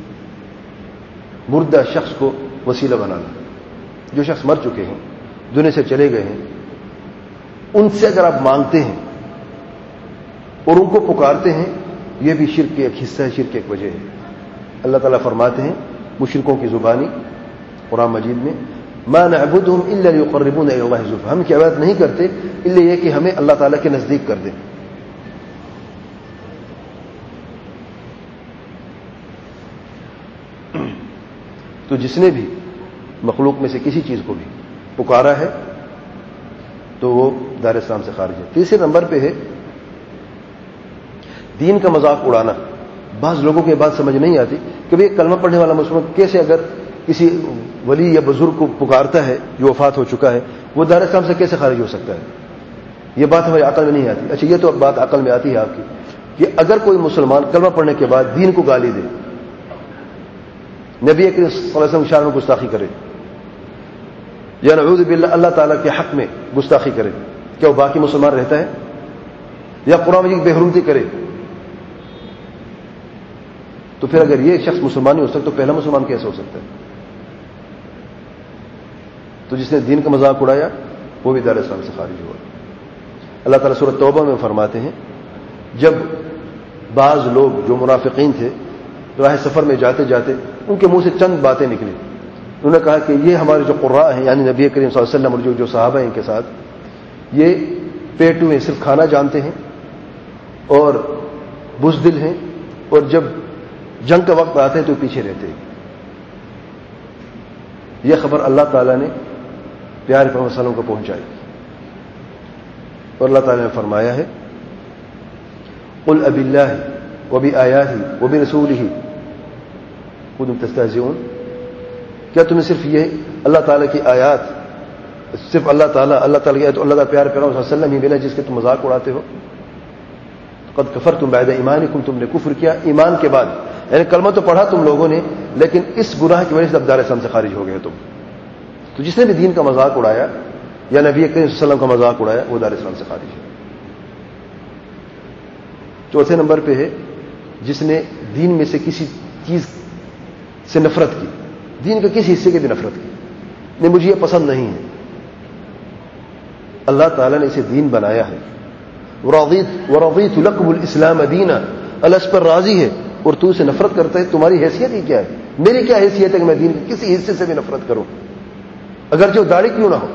مردہ شخص کو وسیلہ بنانا. جو شخص مر چکے ہیں، دنیا سے چلے گئے ہیں، ان سے اگر آپ مانگتے ہیں اور ان کو پکارتے ہیں، یہ بھی شرک کے ایک حصہ ہے، شرک کی ایک وجہ ہے. اللہ تعالیٰ فرماتے ہیں مشرکوں کی زبانی قرآن مجید میں ما نعبدهم الا ليقربونا الى الله زلفى، ہم کی عبادت نہیں کرتے الا یہ کہ ہمیں اللہ تعالیٰ کے نزدیک کر دیں. تو جس نے بھی مخلوق میں سے کسی چیز کو بھی پکارا ہے تو وہ دار اسلام سے خارج ہے. تیسرے نمبر پہ ہے دین کا مذاق اڑانا. بعض لوگوں کو یہ بات سمجھ نہیں آتی کہ بھئی کلمہ پڑھنے والا مسلمان کیسے اگر کسی ولی یا بزرگ کو پکارتا ہے جو وفات ہو چکا ہے وہ دار اسلام سے کیسے خارج ہو سکتا ہے. یہ بات ہماری عقل میں نہیں آتی. اچھا یہ تو بات عقل میں آتی ہے آپ کی کہ اگر کوئی مسلمان کلمہ پڑھنے کے بعد دین کو گالی دے، نبی کریم صلی اللہ علیہ وسلم کی شان میں گستاخی کرے یا نعوذ باللہ اللہ تعالیٰ کے حق میں گستاخی کرے، کیا وہ باقی مسلمان رہتا ہے؟ یا قرآن مجید کی بے حرمتی کرے، تو پھر اگر یہ شخص مسلمان نہیں ہو سکتا تو پہلا مسلمان کیسے ہو سکتا ہے؟ تو جس نے دین کا مذاق اڑایا وہ بھی دار اسلام سے خارج ہوا. اللہ تعالیٰ سورۃ توبہ میں فرماتے ہیں جب بعض لوگ جو منافقین تھے راہ سفر میں جاتے جاتے ان کے منہ سے چند باتیں نکلی. انہوں نے کہا کہ یہ ہمارے جو قراء ہیں یعنی نبی کریم صلی اللہ علیہ وسلم اور جو جو صحابہ ہیں ان کے ساتھ یہ پیٹو ہیں، صرف کھانا جانتے ہیں اور بزدل ہیں، اور جب جنگ کا وقت آتے ہیں تو پیچھے رہتے ہیں. یہ خبر اللہ تعالیٰ نے پیارے پیغمبر صلی اللہ علیہ وسلم کو پہنچائی اور اللہ تعالیٰ نے فرمایا ہے قل اب اللہ وبآیاتہ وبرسولہ کنتم تستہزئون. کیا تمہیں صرف یہ اللہ تعالیٰ کی آیات، صرف اللہ تعالیٰ اللہ تعالیٰ کی آیات اللہ تعالیٰ پیارے پیغمبر صلی اللہ علیہ وسلم ہی ملا جس کے تم مذاق اڑاتے ہو؟ قد کفرتم بعد ایمانکم، تم نے کفر کیا ایمان کے بعد. یعنی کلمہ تو پڑھا تم لوگوں نے لیکن اس گناہ کی وجہ سے اب دار اسلام سے خارج ہو گئے تم. تو جس نے بھی دین کا مذاق اڑایا یا نبی کریم صلی اللہ علیہ وسلم کا مذاق اڑایا وہ دار اسلام سے خارج ہے. چوتھے نمبر پہ ہے جس نے دین میں سے کسی چیز سے نفرت کی، دین کے کسی حصے کی بھی نفرت کی، نہیں مجھے یہ پسند نہیں ہے. اللہ تعالیٰ نے اسے دین بنایا ہے. ورضیت ورضیت لکم الاسلام دینا، اللہ اس پر راضی ہے اور تو اسے نفرت کرتا ہے. تمہاری حیثیت ہی کیا ہے؟ میری کیا حیثیت ہے کہ میں دین کے کسی حصے سے بھی نفرت کروں؟ اگر جو داڑھی کیوں نہ ہو،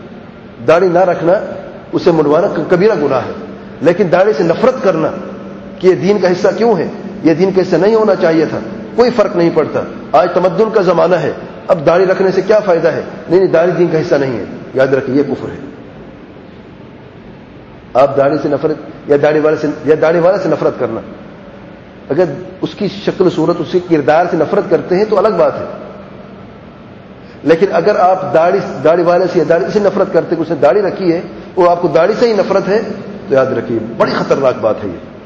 داڑھی نہ رکھنا اسے منڈوانا کبیرہ گناہ ہے، لیکن داڑھی سے نفرت کرنا کہ یہ دین کا حصہ کیوں ہے, یہ دین کا حصہ نہیں ہونا چاہیے تھا, کوئی فرق نہیں پڑتا. آج تمدن کا زمانہ ہے, اب داڑھی رکھنے سے کیا فائدہ ہے, نہیں نہیں داڑھی دین کا حصہ نہیں ہے. یاد رکھیے یہ کفر ہے. آپ داڑھی سے نفرت یا داڑھی والے سے یا داڑھی والے سے نفرت کرنا, اگر اس کی شکل صورت اس کے کردار سے نفرت کرتے ہیں تو الگ بات ہے, لیکن اگر آپ داڑھی داڑھی والے سے یا داڑھی سے نفرت کرتے کہ اس نے داڑھی رکھی ہے اور آپ کو داڑھی سے ہی نفرت ہے تو یاد رکھیے بڑی خطرناک بات ہے. یہ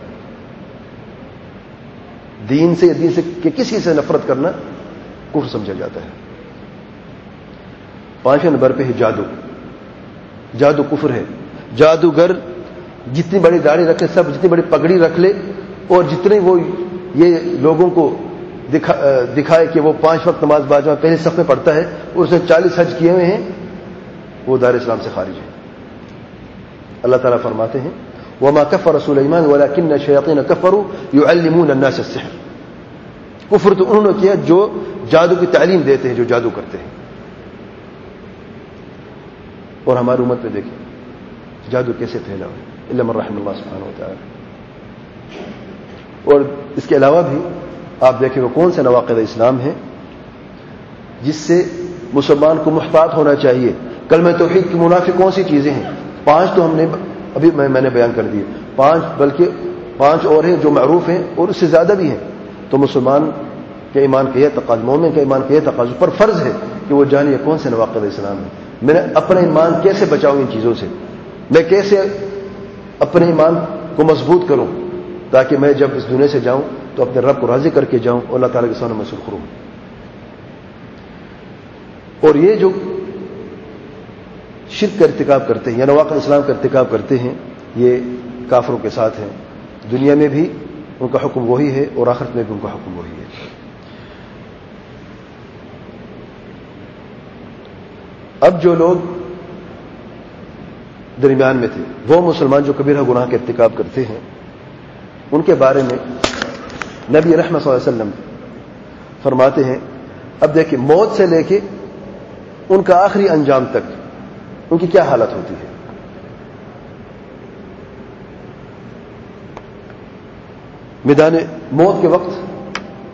دین سے یا دین سے کہ کسی سے نفرت کرنا کفر سمجھا جاتا ہے. پانچویں نمبر پہ ہے جادو. جادو کفر ہے. جادوگر جتنی بڑی داڑھی رکھے, سب جتنی بڑی پگڑی رکھ لے اور جتنے وہ یہ لوگوں کو دکھا, دکھائے کہ وہ پانچ وقت نماز باجماع پہلے صف میں پڑھتا ہے اور اس نے چالیس حج کیے ہوئے ہیں, وہ دار اسلام سے خارج ہے. اللہ تعالیٰ فرماتے ہیں وما كفر سليمان ولكن الشياطين كفروا يعلمون الناس السحر. کفر تو انہوں نے کیا جو جادو کی تعلیم دیتے ہیں, جو جادو کرتے ہیں. اور ہماری امت میں دیکھیں جادو کیسے پھیلا ہوا ہے, الا من رحم اللہ سبحانہ و تعالی. اور اس کے علاوہ بھی آپ دیکھیں وہ کون سے نواقض اسلام ہیں جس سے مسلمان کو محتاط ہونا چاہیے. کلمہ توحید کی منافی کون سی چیزیں ہیں؟ پانچ تو ہم نے ابھی میں نے بیان کر دیے, پانچ بلکہ پانچ اور ہیں جو معروف ہیں اور اس سے زیادہ بھی ہیں. تو مسلمان کے ایمان کے یہ تقاضا, مومن کے ایمان کے یہ تقاضا پر فرض ہے کہ وہ جانے کون سے نواقض اسلام ہیں. میں نے اپنا ایمان کیسے بچاؤں ان چیزوں سے, میں کیسے اپنے ایمان کو مضبوط کروں تاکہ میں جب اس دنیا سے جاؤں تو اپنے رب کو راضی کر کے جاؤں اور اللہ تعالیٰ کے سامنے میں سرخرو ہوں. اور یہ جو شرک کا ارتکاب کرتے ہیں یا نواقض اسلام کا ارتکاب کرتے ہیں یہ کافروں کے ساتھ ہیں. دنیا میں بھی ان کا حکم وہی ہے اور آخرت میں بھی ان کا حکم وہی ہے. اب جو لوگ درمیان میں تھے وہ مسلمان جو کبیرہ گناہ کے ارتکاب کرتے ہیں ان کے بارے میں نبی رحمت صلی اللہ علیہ وسلم فرماتے ہیں, اب دیکھیں موت سے لے کے ان کا آخری انجام تک ان کی کیا حالت ہوتی ہے. میدان موت کے وقت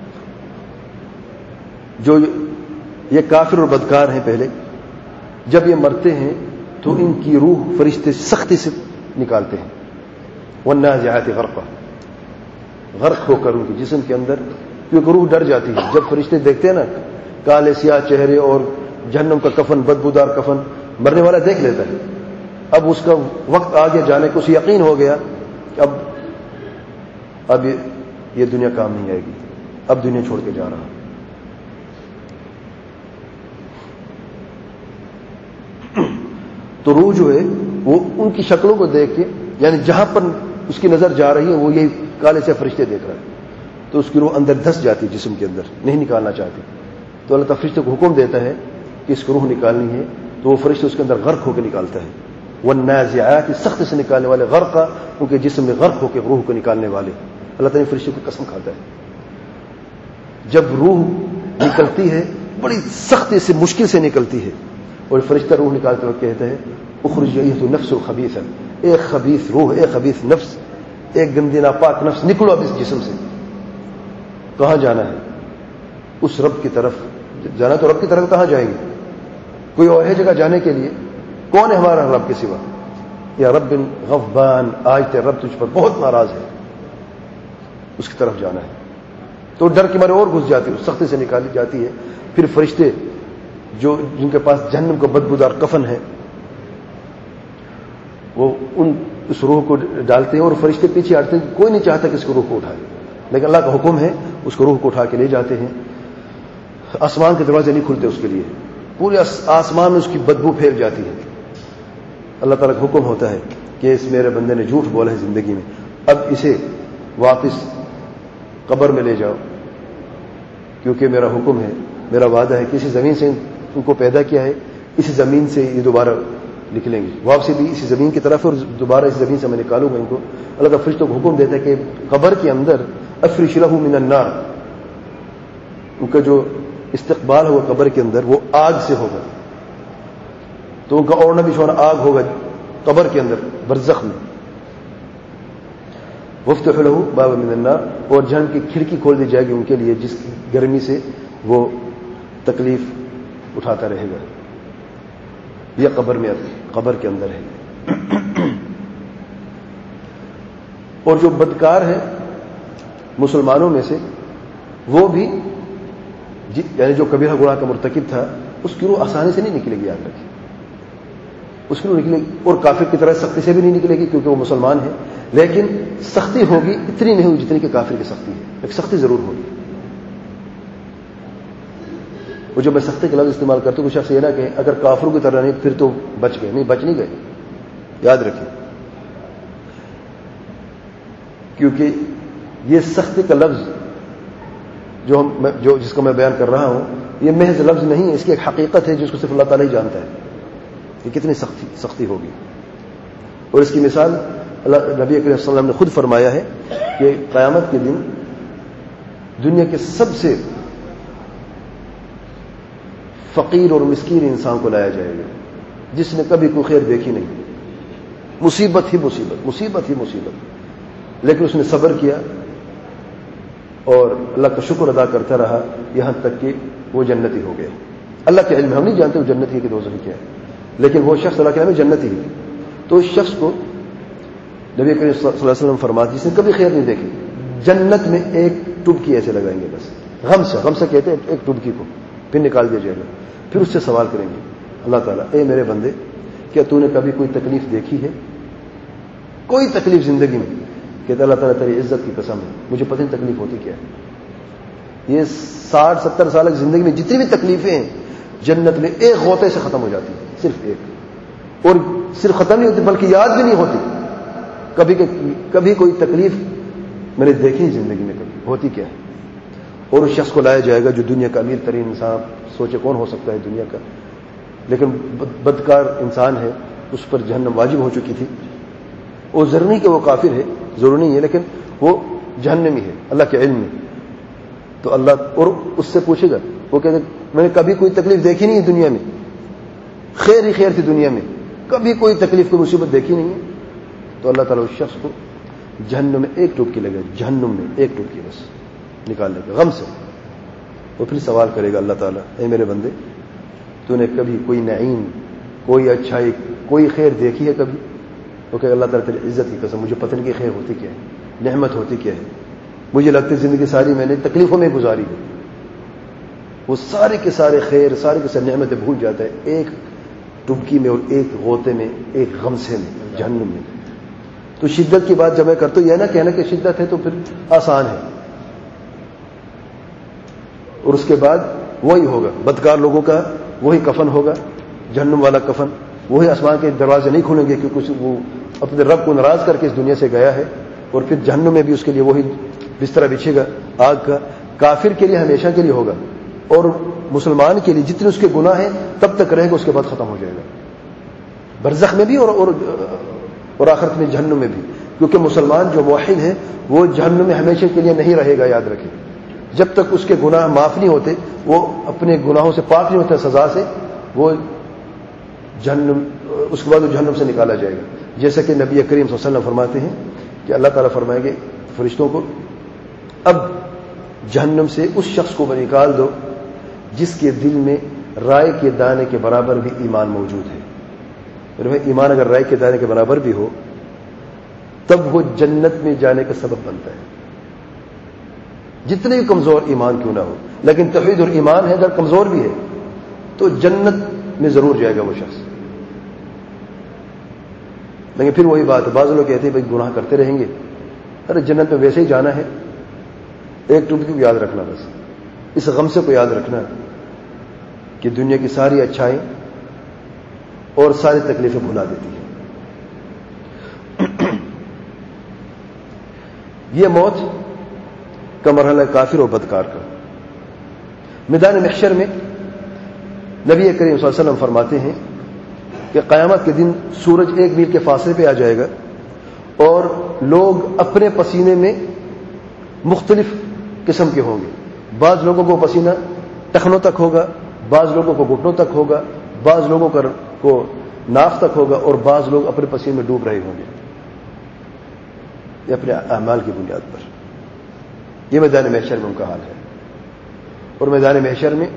جو یہ کافر اور بدکار ہیں پہلے جب یہ مرتے ہیں تو ان کی روح فرشتے سختی سے نکالتے ہیں. والنازعات غرقا, غرق ہو کر ان کے جسم کے اندر, کیونکہ روح ڈر جاتی ہے. جب فرشتے دیکھتے ہیں نا کالے سیاہ چہرے اور جہنم کا کفن, بدبودار کفن, مرنے والا دیکھ لیتا ہے. اب اس کا وقت آگے جانے کو اسے یقین ہو گیا کہ اب اب یہ دنیا کام نہیں آئے گی, اب دنیا چھوڑ کے جا رہا. تو روح جو ہے وہ ان کی شکلوں کو دیکھ کے, یعنی جہاں پر اس کی نظر جا رہی ہے وہ یہی کالے سے فرشتے دیکھ رہا ہے, تو اس کی روح اندر دھس جاتی ہے جسم کے اندر, نہیں نکالنا چاہتی. تو اللہ تعالیٰ فرشتے کو حکم دیتا ہے کہ اس کو روح نکالنی ہے, تو وہ فرشتے اس کے اندر غرق ہو کے نکالتا ہے. والنازعات سخت سے نکالنے والے, غرقا ان کے جسم میں غرق ہو کے روح کو نکالنے والے. اللہ تعالیٰ فرشتے کو قسم کھاتا ہے. جب روح نکلتی ہے بڑی سختی سے مشکل سے نکلتی ہے اور فرشتہ روح نکالتے وقت کہتا ہے اخرج ایھا النفس الخبیثہ, ایک خبیث روح, ایک خبیث نفس, ایک گندی ناپاک نفس نکلو اب اس جسم سے. کہاں جانا ہے؟ اس رب کی طرف جانا. تو رب کی طرف کہاں جائیں گے؟ کوئی اور ہے جگہ جانے کے لیے؟ کون ہے ہمارا رب کے سوا؟ یا رب غضبان, آج تے رب تجھ پر بہت ناراض ہے, اس کی طرف جانا ہے. تو ڈر کے مارے اور گھس جاتی ہے, سختی سے نکالی جاتی ہے. پھر فرشتے جو جن کے پاس جہنم کا بدبودار کفن ہے وہ ان اس روح کو ڈالتے ہیں اور فرشتے پیچھے ہٹتے ہیں. کوئی نہیں چاہتا کہ اس کو روح کو اٹھائے, لیکن اللہ کا حکم ہے, اس کو روح کو اٹھا کے لے جاتے ہیں. آسمان کے دروازے نہیں کھلتے اس کے لیے, پورے آسمان میں اس کی بدبو پھیل جاتی ہے. اللہ تعالیٰ کا حکم ہوتا ہے کہ اس میرے بندے نے جھوٹ بولا ہے زندگی میں, اب اسے واپس قبر میں لے جاؤ, کیونکہ میرا حکم ہے, میرا وعدہ ہے کہ اسی زمین سے ان کو پیدا کیا ہے, اسی زمین سے یہ دوبارہ نکلیں گے. واپسی بھی اسی زمین کی طرف, اور دوبارہ اسی زمین سے میں نکالوں گا ان کو. اللہ کا فرشتوں کو حکم دیتا ہے کہ قبر کے اندر افرش لہ من النار, ان کا جو استقبال ہوگا قبر کے اندر وہ آگ سے ہوگا. تو ان کا اوڑھنا بچھونا آگ ہوگا قبر کے اندر برزخ میں. وفتح له بابا من النار، اور جہنم کی کھڑکی کھول دی جائے گی ان کے لیے جس کی گرمی سے وہ تکلیف اٹھاتا رہے گا. یہ قبر میں قبر کے اندر ہے. اور جو بدکار ہے مسلمانوں میں سے وہ بھی یعنی جو کبیرہ گناہ کا مرتکب تھا اس کی روح آسانی سے نہیں نکلے گی، یاد رکھیں اس کی روح نکلے گی، اور کافر کی طرح سختی سے بھی نہیں نکلے گی کیونکہ وہ مسلمان ہے، لیکن سختی ہوگی اتنی نہیں ہوگی جتنی کہ کافر کی سختی ہے، ایک سختی ضرور ہوگی. وہ جو میں سختی کے لفظ استعمال کرتا ہوں کچھ شخص یہ نہ کہ اگر کافروں کی طرح نہیں پھر تو بچ گئے، نہیں بچ نہیں گئے، یاد رکھیں. کیونکہ یہ سختی کا لفظ جو ہم جو جس کو میں بیان کر رہا ہوں یہ محض لفظ نہیں ہے، اس کی ایک حقیقت ہے جس کو صرف اللہ تعالیٰ ہی جانتا ہے کہ کتنی سختی سختی ہوگی. اور اس کی مثال اللہ نبی کریم صلی اللہ علیہ وسلم نے خود فرمایا ہے کہ قیامت کے دن دنیا کے سب سے فقیر اور مسکین انسان کو لایا جائے گا جس نے کبھی کوئی خیر دیکھی نہیں، مصیبت ہی مصیبت مصیبت ہی مصیبت، لیکن اس نے صبر کیا اور اللہ کا شکر ادا کرتا رہا یہاں تک کہ وہ جنتی ہو گیا. اللہ کے علم ہم نہیں جانتے وہ جنتی ہے کہ دوزخی کیا ہے، لیکن وہ شخص اللہ کے علم میں جنتی ہے. تو اس شخص کو نبی کریم صلی اللہ علیہ وسلم فرماتے جس نے کبھی خیر نہیں دیکھی جنت میں ایک ٹبکی ایسے لگائیں گے، بس غم سے غم سے کہتے ہیں ایک ٹبکی کو، پھر نکال دیا جائے گا. پھر اس سے سوال کریں گے اللہ تعالیٰ اے میرے بندے کیا تو نے کبھی کوئی تکلیف دیکھی ہے، کوئی تکلیف زندگی میں؟ کہتے اللہ تعالیٰ تیری عزت کی قسم ہے مجھے پتہ نہیں تکلیف ہوتی کیا ہے. یہ ساٹھ ستر سال کی زندگی میں جتنی بھی تکلیفیں ہیں جنت میں ایک غوطے سے ختم ہو جاتی ہیں، صرف ایک، اور صرف ختم نہیں ہوتی بلکہ یاد بھی نہیں ہوتی کبھی کہ کبھی کوئی تکلیف میں نے دیکھی زندگی میں کبھی ہوتی کیا ہے. اور اس شخص کو لایا جائے گا جو دنیا کا امیر ترین انسان، سوچے کون ہو سکتا ہے دنیا کا، لیکن بدکار انسان ہے، اس پر جہنم واجب ہو چکی تھی. وہ ضرور نہیں کہ وہ کافر ہے، ضرور نہیں ہے، لیکن وہ جہنمی ہے اللہ کے علم میں. تو اللہ اور اس سے پوچھے گا، وہ کہتے میں نے کبھی کوئی تکلیف دیکھی نہیں ہے دنیا میں، خیر ہی خیر تھی دنیا میں، کبھی کوئی تکلیف کوئی مصیبت دیکھی نہیں ہے. تو اللہ تعالیٰ اس شخص کو جہنم میں ایک ٹوپکی لگے، جہنم میں ایک ٹوپکی بس نکالنے کا غم سے. وہ پھر سوال کرے گا اللہ تعالیٰ اے میرے بندے تو نے کبھی کوئی نعیم، کوئی اچھائی، کوئی خیر دیکھی ہے کبھی؟ وہ کہ اللہ تعالیٰ تیری عزت کی قسم مجھے پتہ نہیں کہ خیر ہوتی کیا ہے، نعمت ہوتی کیا ہے، مجھے لگتی زندگی ساری میں نے تکلیفوں میں گزاری ہے. وہ سارے کے سارے خیر، سارے کے سارے نعمتیں بھول جاتا ہے ایک ٹبکی میں اور ایک غوطے میں، ایک غمسے میں، جہنم میں. تو شدت کی بات جب میں کرتا ہوں یہ نہ کہنا کہ شدت ہے تو پھر آسان ہے. اور اس کے بعد وہی ہوگا بدکار لوگوں کا وہی کفن ہوگا، جہنم والا کفن. وہی آسمان کے دروازے نہیں کھولیں گے کیونکہ وہ اپنے رب کو ناراض کر کے اس دنیا سے گیا ہے. اور پھر جہنم میں بھی اس کے لیے وہی بستر بچھے گا آگ کا. کافر کے لیے ہمیشہ کے لیے ہوگا اور مسلمان کے لیے جتنے اس کے گناہ ہیں تب تک رہے گا، اس کے بعد ختم ہو جائے گا برزخ میں بھی اور اور, اور آخرت میں جہنم میں بھی. کیونکہ مسلمان جو موحد ہے وہ جہنم میں ہمیشہ کے لیے نہیں رہے گا، یاد رکھیں. جب تک اس کے گناہ معاف نہیں ہوتے، وہ اپنے گناہوں سے پاک نہیں ہوتا سزا سے، وہ جہنم اس کے بعد وہ جہنم سے نکالا جائے گا. جیسا کہ نبی کریم صلی اللہ علیہ وسلم فرماتے ہیں کہ اللہ تعالیٰ فرمائیں گے فرشتوں کو اب جہنم سے اس شخص کو نکال دو جس کے دل میں رائے کے دانے کے برابر بھی ایمان موجود ہے. میرے ایمان اگر رائے کے دانے کے برابر بھی ہو تب وہ جنت میں جانے کا سبب بنتا ہے، جتنے بھی کمزور ایمان کیوں نہ ہو. لیکن توحید اور ایمان ہے اگر کمزور بھی ہے تو جنت میں ضرور جائے گا وہ شخص. لیکن پھر وہی بات ہے، بعض لوگ کہتے ہیں بھائی گناہ کرتے رہیں گے، ارے جنت میں ویسے ہی جانا ہے. ایک ٹوپکی کو یاد رکھنا، بس اس غم سے کو یاد رکھنا کہ دنیا کی ساری اچھائیں اور ساری تکلیفیں بھلا دیتی ہیں. یہ موت کا مرحلہ کافر و بدکار کا. میدان محشر میں نبی کریم صلی اللہ علیہ وسلم فرماتے ہیں کہ قیامت کے دن سورج ایک میل کے فاصلے پہ آ جائے گا اور لوگ اپنے پسینے میں مختلف قسم کے ہوں گے. بعض لوگوں کو پسینہ ٹخنوں تک ہوگا، بعض لوگوں کو گھٹنوں تک ہوگا، بعض لوگوں کو ناف تک ہوگا اور بعض لوگ اپنے پسینے میں ڈوب رہے ہوں گے. یا اپنے اعمال کی بنیاد پر. یہ میدان محشر میں ان کا حال ہے. اور میدان محشر میں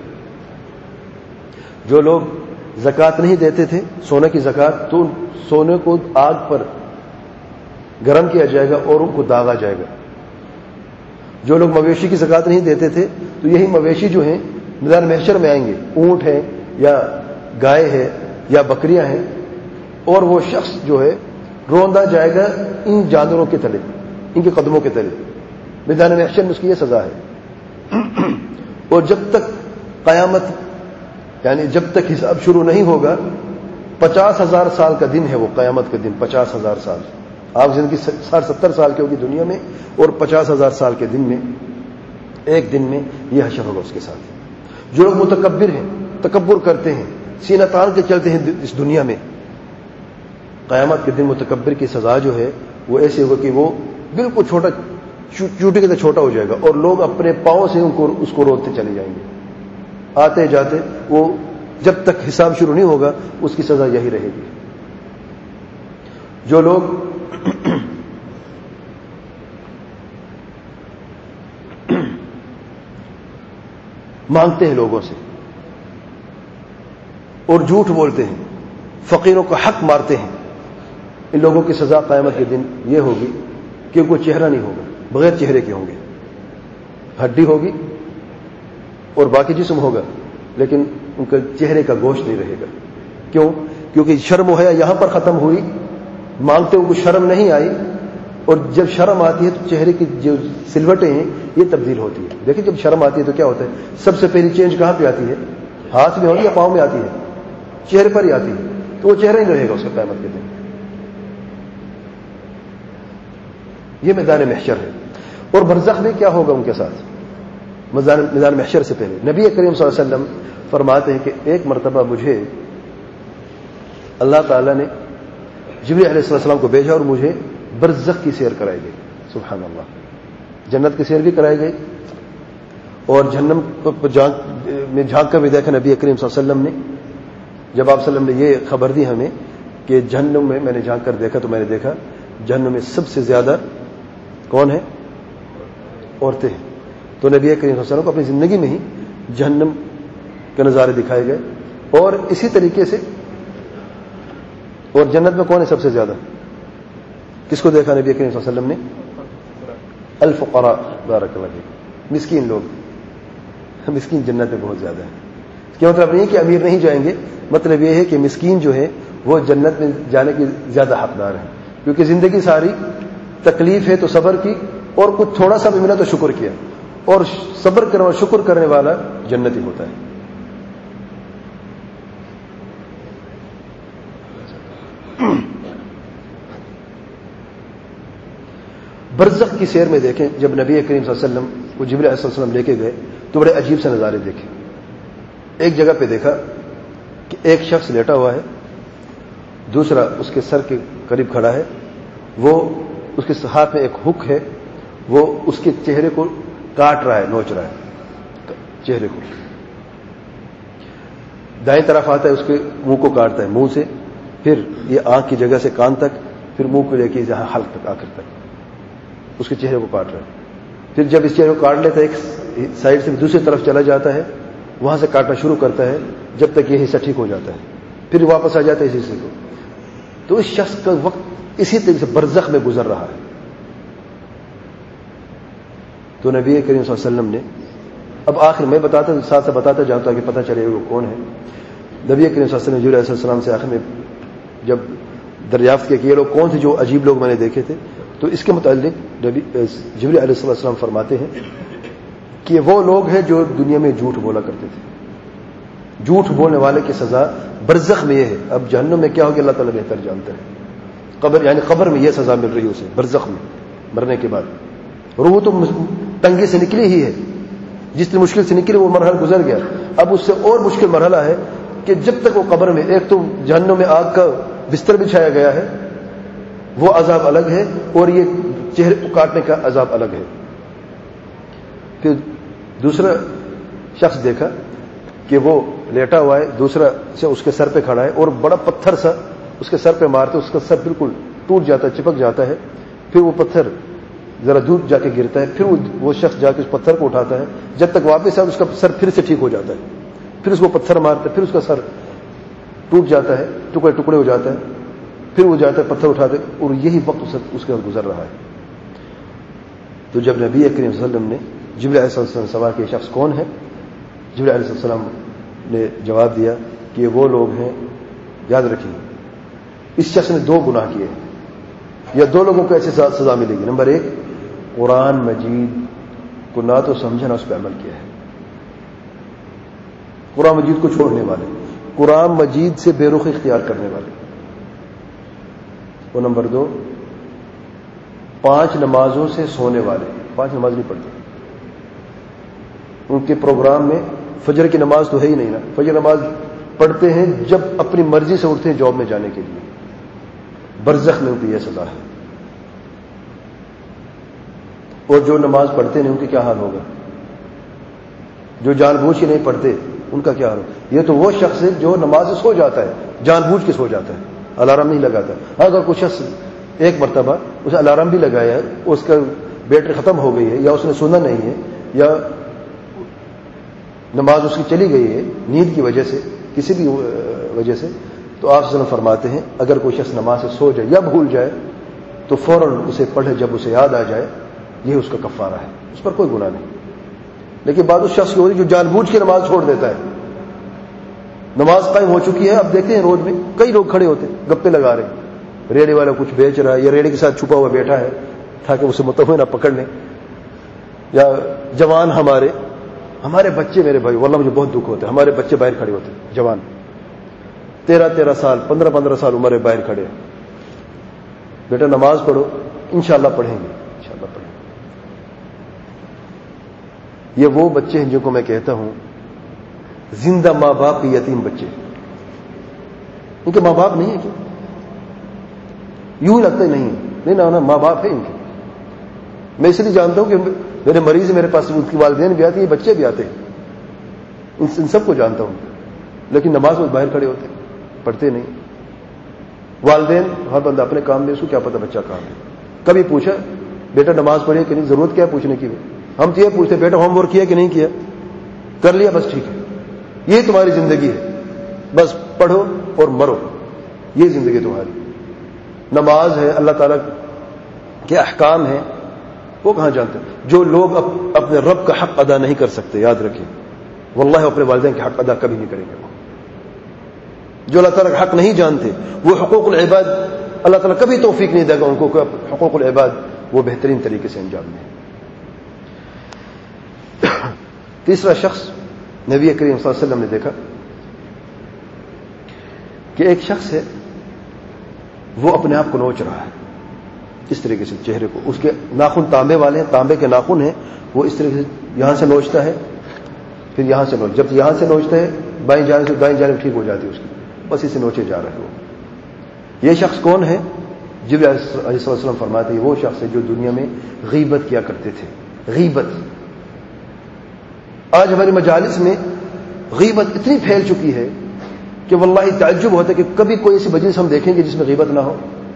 جو لوگ زکوٰۃ نہیں دیتے تھے، سونے کی زکوٰۃ، تو سونے کو آگ پر گرم کیا جائے گا اور ان کو داغا جائے گا. جو لوگ مویشی کی زکوٰۃ نہیں دیتے تھے تو یہی مویشی جو ہیں میدان محشر میں آئیں گے، اونٹ ہیں یا گائے ہے یا بکریاں ہیں، اور وہ شخص جو ہے روندا جائے گا ان جانوروں کے تلے، ان کے قدموں کے تلے. میدان محشر میں اس کی یہ سزا ہے. اور جب تک قیامت، یعنی جب تک حساب شروع نہیں ہوگا، پچاس ہزار سال کا دن ہے وہ قیامت کا دن. پچاس ہزار سال آپ زندگی ساٹھ ستر سال کی ہوگی دنیا میں، اور پچاس ہزار سال کے دن میں، ایک دن میں یہ حشر ہوگا اس کے ساتھ. جو لوگ متکبر ہیں، تکبر کرتے ہیں، سینہ تان کے چلتے ہیں اس دنیا میں، قیامت کے دن متکبر کی سزا جو ہے وہ ایسے ہوگا کہ وہ بالکل چھوٹا، چوٹی کے طرح چھوٹا ہو جائے گا، اور لوگ اپنے پاؤں سے ان کو اس کو روکتے چلے جائیں گے. آتے جاتے وہ جب تک حساب شروع نہیں ہوگا اس کی سزا یہی رہے گی. جو لوگ مانگتے ہیں لوگوں سے اور جھوٹ بولتے ہیں، فقیروں کا حق مارتے ہیں، ان لوگوں کی سزا قیامت کے دن یہ ہوگی کہ ان کو چہرہ نہیں ہوگا، بغیر چہرے کے ہوں گے. ہڈی ہوگی اور باقی جسم ہوگا، لیکن ان کا چہرے کا گوشت نہیں رہے گا. کیوں؟ کیونکہ شرم و حیا یہاں پر ختم ہوئی، مانگتے ان کو شرم نہیں آئی، اور جب شرم آتی ہے تو چہرے کی جو سلوٹیں ہیں یہ تبدیل ہوتی ہے. دیکھیں جب شرم آتی ہے تو کیا ہوتا ہے؟ سب سے پہلی چینج کہاں پہ آتی ہے؟ ہاتھ میں ہوتی ہے یا پاؤں میں آتی ہے؟ چہرے پر ہی آتی ہے. تو وہ چہرہ ہی رہے گا اس کا قیامت کے دن. یہ میدان محشر ہے. اور برزخ میں کیا ہوگا ان کے ساتھ؟ میدان محشر سے پہلے نبی کریم صلی اللہ علیہ وسلم فرماتے ہیں کہ ایک مرتبہ مجھے اللہ تعالیٰ نے جبریل علیہ السلام کو بھیجا اور مجھے برزخ کی سیر کرائی گئی. سبحان اللہ. جنت کی سیر بھی کرائی گئی اور جہنم میں جھانک کر بھی دیکھا نبی کریم صلی اللہ علیہ وسلم نے. جب آپ صلی اللہ علیہ وسلم نے یہ خبر دی ہمیں کہ جہنم میں میں نے جھانک کر دیکھا تو میں نے دیکھا جہنم میں سب سے زیادہ کون ہے؟ عورتیں ہیں. تو نبی کریم صلی اللہ علیہ وسلم کو اپنی زندگی میں ہی جہنم کے نظارے دکھائے گئے. اور اسی طریقے سے اور جنت میں کون ہے سب سے زیادہ؟ کس کو دیکھا نبی کریم صلی اللہ علیہ وسلم نے؟ الفقراء. بارک اللہ فیک. مسکین لوگ، مسکین جنت میں بہت زیادہ ہے. کیا مطلب نہیں کہ امیر نہیں جائیں گے، مطلب یہ ہے کہ مسکین جو ہے وہ جنت میں جانے کی زیادہ حقدار ہیں، کیونکہ زندگی ساری تکلیف ہے تو صبر کی، اور کچھ تھوڑا سا بھی ملا تو شکر کیا، اور صبر کرنے اور شکر کرنے والا جنتی ہوتا ہے. برزخ کی سیر میں دیکھیں، جب نبی کریم صلی اللہ علیہ وسلم کو جبریل علیہ السلام لے کے گئے تو بڑے عجیب سے نظارے دیکھے. ایک جگہ پہ دیکھا کہ ایک شخص لیٹا ہوا ہے، دوسرا اس کے سر کے قریب کھڑا ہے، وہ اس کے ہاتھ میں ایک ہک ہے، وہ اس کے چہرے کو کاٹ رہا ہے، نوچ رہا ہے چہرے کو. دائیں طرف آتا ہے اس کے منہ کو کاٹتا ہے، منہ سے پھر یہ آنکھ کی جگہ سے کان تک، پھر منہ کو لے کے جہاں حلق تک آخر تک اس کے چہرے کو کاٹ رہا ہے. پھر جب اس چہرے کو کاٹ لیتا ہے ایک سائڈ سے دوسری طرف چلا جاتا ہے، وہاں سے کاٹنا شروع کرتا ہے جب تک یہ حصہ ٹھیک ہو جاتا ہے، پھر واپس آ جاتا ہے اس حصے کو. تو اس شخص کا وقت اسی طریقے سے برزخ میں گزر رہا ہے. تو نبی کریم صلی اللہ علیہ وسلم نے اب آخر میں بتاتا ساتھ سے بتاتا جاؤں تاکہ پتہ چلے وہ کون ہے. نبی کریم صلی اللہ علیہ وسلم جبریل علیہ السلام سے آخر میں جب دریافت کیا کہ یہ لوگ کون تھے جو عجیب لوگ میں نے دیکھے تھے، تو اس کے متعلق نبی جبریل علیہ السلام فرماتے ہیں کہ وہ لوگ ہیں جو دنیا میں جھوٹ بولا کرتے تھے. جھوٹ بولنے والے کی سزا برزخ میں یہ ہے. اب جہنم میں کیا ہوگی اللہ تعالیٰ بہتر جانتا ہے. قبر یعنی قبر میں یہ سزا مل رہی ہے اسے، برزخ میں مرنے کے بعد. روح تو تنگی سے نکلی ہی ہے، جس نے مشکل سے نکلی وہ مرحلہ گزر گیا. اب اس سے اور مشکل مرحلہ ہے کہ جب تک وہ قبر میں، ایک تو جہنم میں آگ کا بستر بچھایا گیا ہے، وہ عذاب الگ ہے، اور یہ چہرے کو کاٹنے کا عذاب الگ ہے. پھر دوسرا شخص دیکھا کہ وہ لیٹا ہوا ہے، دوسرا سے اس کے سر پہ کھڑا ہے، اور بڑا پتھر سا اس کے سر پہ مارتے اس کا سر بالکل ٹوٹ جاتا ہے، چپک جاتا ہے. پھر وہ پتھر ذرا دور جا کے گرتا ہے، پھر وہ شخص جا کے اس پتھر کو اٹھاتا ہے، جب تک واپس آئے اس کا سر پھر سے ٹھیک ہو جاتا ہے، پھر اس کو پتھر مارتا ہے، پھر اس کا سر ٹوٹ جاتا ہے، ٹکڑے ٹکڑے ہو جاتا ہے، پھر وہ جاتا ہے پتھر اٹھاتے، اور یہی وقت اس کے گزر رہا ہے۔ تو جب نبی کریم صلی اللہ علیہ وسلم نے جبرائیل علیہ السلام سے سوال کیا شخص کون ہے، جبرائیل علیہ السلام نے جواب دیا کہ وہ لوگ ہیں، یاد رکھیں اس شخص نے دو گناہ کیے ہیں، یا دو لوگوں کو ایسے سزا ملے گی۔ نمبر ایک، قرآن مجید کو نہ تو سمجھا نہ اس پہ عمل کیا ہے، قرآن مجید کو چھوڑنے والے، قرآن مجید سے بے رخی اختیار کرنے والے۔ اور نمبر دو، پانچ نمازوں سے سونے والے، پانچ نماز نہیں پڑھتے، ان کے پروگرام میں فجر کی نماز تو ہے ہی نہیں نا، فجر نماز پڑھتے ہیں جب اپنی مرضی سے اٹھتے ہیں جاب میں جانے کے لیے، برزخ میں ان کی یہ سزا ہے۔ اور جو نماز پڑھتے نہیں ان کی کیا حال ہوگا، جو جان بوجھ کے نہیں پڑھتے ان کا کیا حال ہوگا۔ یہ تو وہ شخص ہے جو نماز سے سو جاتا ہے، جان بوجھ کے سو جاتا ہے، الارم نہیں لگاتا۔ ہاں اگر کوئی شخص ایک مرتبہ اسے الارم بھی لگایا ہے، اس کا بیٹری ختم ہو گئی ہے، یا اس نے سنا نہیں ہے، یا نماز اس کی چلی گئی ہے نیند کی وجہ سے، کسی بھی وجہ سے، تو آپ صلی اللہ علیہ وسلم فرماتے ہیں اگر کوئی شخص نماز سے سو جائے یا بھول جائے تو فوراً اسے پڑھے جب اسے یاد آ جائے، یہ اس کا کفارہ ہے، اس پر کوئی گناہ نہیں۔ لیکن بعض اس شخص کی ہوتی جو جان بوجھ کے نماز چھوڑ دیتا ہے، نماز قائم ہو چکی ہے، اب دیکھتے ہیں روڈ میں کئی لوگ کھڑے ہوتے ہیں گپے لگا رہے ہیں، ریڑھی والا کچھ بیچ رہا ہے یا ریڑھی کے ساتھ چھپا ہوا بیٹھا ہے تاکہ اسے متوجہ نہ پکڑ لیں، یا جوان ہمارے ہمارے بچے، میرے بھائی واللہ مجھے بہت دکھ ہوتا ہے، ہمارے بچے باہر کھڑے ہوتے ہیں، جوان تیرہ تیرہ سال پندرہ پندرہ سال عمر ہے، باہر کھڑے ہیں، بیٹا نماز پڑھو، انشاءاللہ پڑھیں گے، انشاءاللہ پڑھیں گے۔ یہ وہ بچے ہیں جن کو میں کہتا ہوں زندہ ماں باپ کے یتیم بچے، ان کے ماں باپ نہیں ہے کیا؟ یوں لگتا ہے نہیں نہیں نا ماں باپ ہے ان کے۔ میں اس لیے جانتا ہوں کہ میرے مریض میرے پاس ان کی والدین بھی آتی ہیں، بچے بھی آتے ہیں، ان سب کو جانتا ہوں، لیکن نماز میں باہر کھڑے ہوتے پڑھتے نہیں۔ والدین ہر بندہ اپنے کام میں، اس کو کیا پتا بچہ کام ہے۔ کبھی پوچھا بیٹا نماز پڑھی کہ نہیں، ضرورت کیا ہے پوچھنے کی؟ ہم تو یہ پوچھتے بیٹا ہوم ورک کیا کہ نہیں کیا، کر لیا بس ٹھیک ہے، یہ تمہاری زندگی ہے، بس پڑھو اور مرو، یہ زندگی تمہاری۔ نماز ہے، اللہ تعالیٰ کے احکام ہیں، وہ کہاں جانتے ہیں؟ جو لوگ اپنے رب کا حق ادا نہیں کر سکتے، یاد رکھیں واللہ اپنے والدین کے حق ادا کبھی نہیں کریں گے۔ وہ جو اللہ تعالیٰ کا حق نہیں جانتے، وہ حقوق العباد اللہ تعالیٰ کبھی توفیق نہیں دے گا ان کو کہ حقوق العباد وہ بہترین طریقے سے انجام دیں۔ تیسرا شخص نبی کریم صلی اللہ علیہ وسلم نے دیکھا کہ ایک شخص ہے وہ اپنے آپ کو نوچ رہا ہے، اس طریقے سے چہرے کو، اس کے ناخن تانبے والے ہیں، تانبے کے ناخن ہیں، وہ اس طریقے سے یہاں سے نوچتا ہے، پھر یہاں سے نوچ، جب یہاں سے نوچتا ہے بائیں جانب سے دائیں جانب ٹھیک ہو جاتی ہے اس کی، بس اسے نوچے جا رہے ہو۔ یہ شخص کون ہے؟ جبرائیل علیہ السلام فرماتے ہیں وہ شخص ہے جو دنیا میں غیبت کیا کرتے تھے۔ غیبت آج ہماری مجالس میں غیبت اتنی پھیل چکی ہے کہ واللہ تعجب ہوتا ہے کہ کبھی کوئی ایسی مجلس ہم دیکھیں گے جس میں غیبت نہ ہو۔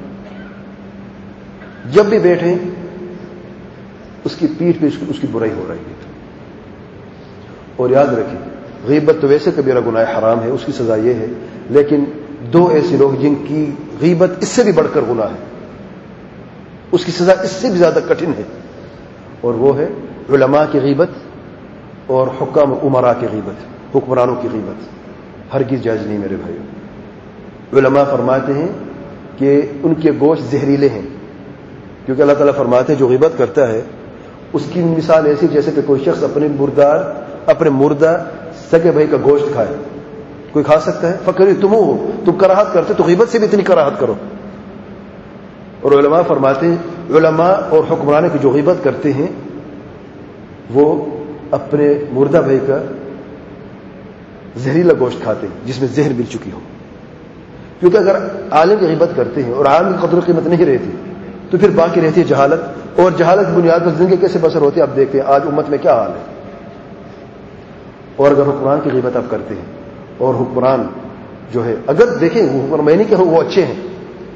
جب بھی بیٹھیں اس کی پیٹھ پہ اس کی برائی ہو رہی ہے۔ اور یاد رکھیں غیبت تو ویسے کبیرہ گناہ حرام ہے، اس کی سزا یہ ہے، لیکن دو ایسے لوگ جن کی غیبت اس سے بھی بڑھ کر گناہ ہے، اس کی سزا اس سے بھی زیادہ کٹھن ہے، اور وہ ہے علماء کی غیبت اور حکام امراء کی غیبت، حکمرانوں کی غیبت ہرگز جائز نہیں میرے بھائیو۔ علماء فرماتے ہیں کہ ان کے گوشت زہریلے ہیں، کیونکہ اللہ تعالیٰ فرماتے ہیں جو غیبت کرتا ہے اس کی مثال ایسی جیسے کہ کوئی شخص اپنے مردار اپنے مردہ سگے بھائی کا گوشت کھائے۔ کوئی کھا سکتا ہے؟ فکر تم ہو، تم کراہت کرتے تو غیبت سے بھی اتنی کراہت کرو۔ اور علماء فرماتے ہیں علماء اور حکمران کی جو غیبت کرتے ہیں وہ اپنے مردہ بھائی کا زہریلا گوشت کھاتے ہیں جس میں زہر مل چکی ہو، کیونکہ اگر عالم کی غیبت کرتے ہیں اور عالم کی قدر و قیمت نہیں رہتی تو پھر باقی رہتی ہے جہالت، اور جہالت کی بنیاد پر زندگی کیسے بسر ہوتی ہے آپ دیکھتے ہیں آج امت میں کیا حال ہے۔ اور اگر حکمران کی غیبت آپ کرتے ہیں اور حکمران جو ہے اگر دیکھیں وہ میں نہیں کہ وہ اچھے ہیں،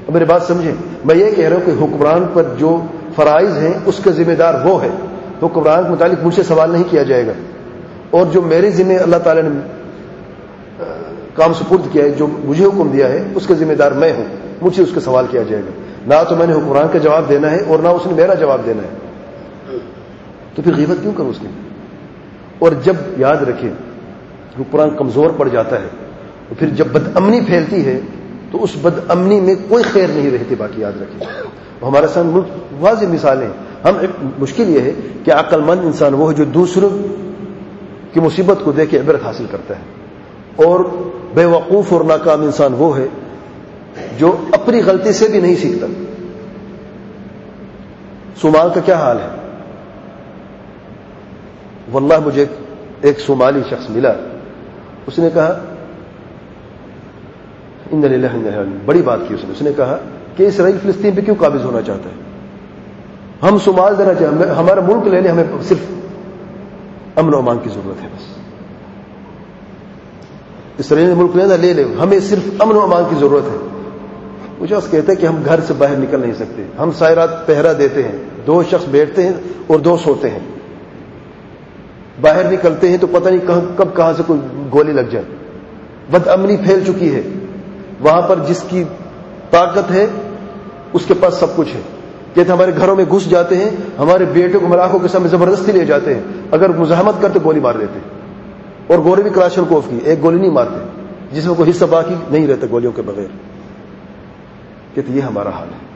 میری بات سمجھیں، میں یہ کہہ رہا ہوں کہ حکمران پر جو فرائض ہیں اس کا ذمہ دار وہ ہے، حکمران کے متعلق مجھ سے سوال نہیں کیا جائے گا، اور جو میرے ذمہ اللہ تعالیٰ نے کام سپرد کیا ہے، جو مجھے حکم دیا ہے، اس کا ذمہ دار میں ہوں، مجھ سے اس کا سوال کیا جائے گا، نہ تو میں نے حکمران کا جواب دینا ہے اور نہ اس نے میرا جواب دینا ہے، تو پھر غیبت کیوں کروں اس کی؟ اور جب یاد رکھیں حکمران کمزور پڑ جاتا ہے تو پھر جب بد امنی پھیلتی ہے تو اس بد امنی میں کوئی خیر نہیں رہتی، باقی یاد رکھیں ہمارے ساتھ ملک واضح مثالیں، ہم مشکل یہ ہے کہ عقل مند انسان وہ ہے جو دوسروں کی مصیبت کو دیکھ کے عبرت حاصل کرتا ہے، اور بے وقوف اور ناکام انسان وہ ہے جو اپنی غلطی سے بھی نہیں سیکھتا۔ صومال کا کیا حال ہے؟ واللہ مجھے ایک صومالی شخص ملا، اس نے کہا ان للہ و انا الیہ راجعون، بڑی بات کی اس نے اس نے کہا کہ اسرائیل فلسطین پہ کیوں قابض ہونا چاہتا ہے؟ ہم صومال دینا چاہتے ہیں، ہمارا ملک لے لیں، ہمیں صرف امن و امان کی ضرورت ہے، بس اسرائیل ملک لینا لے لیں، ہمیں صرف امن و امان کی ضرورت ہے۔ مجھے اس کہتے ہیں کہ ہم گھر سے باہر نکل نہیں سکتے، ہم ساری رات پہرا دیتے ہیں، دو شخص بیٹھتے ہیں اور دو سوتے ہیں، باہر نکلتے ہیں تو پتہ نہیں کہاں کب کہاں سے کوئی گولی لگ جائے، بد امنی پھیل چکی ہے، وہاں پر جس کی طاقت ہے اس کے پاس سب کچھ ہے، کہتے ہمارے گھروں میں گھس جاتے ہیں، ہمارے بیٹے کو ملاقوں کے سامنے زبردستی لے جاتے ہیں، اگر مزاحمت کرتے گولی مار دیتے، اور گولی بھی کلاشنکوف کی، ایک گولی نہیں مارتے، جس میں کوئی حصہ باقی نہیں رہتا گولیوں کے بغیر، کہتے یہ ہمارا حال ہے۔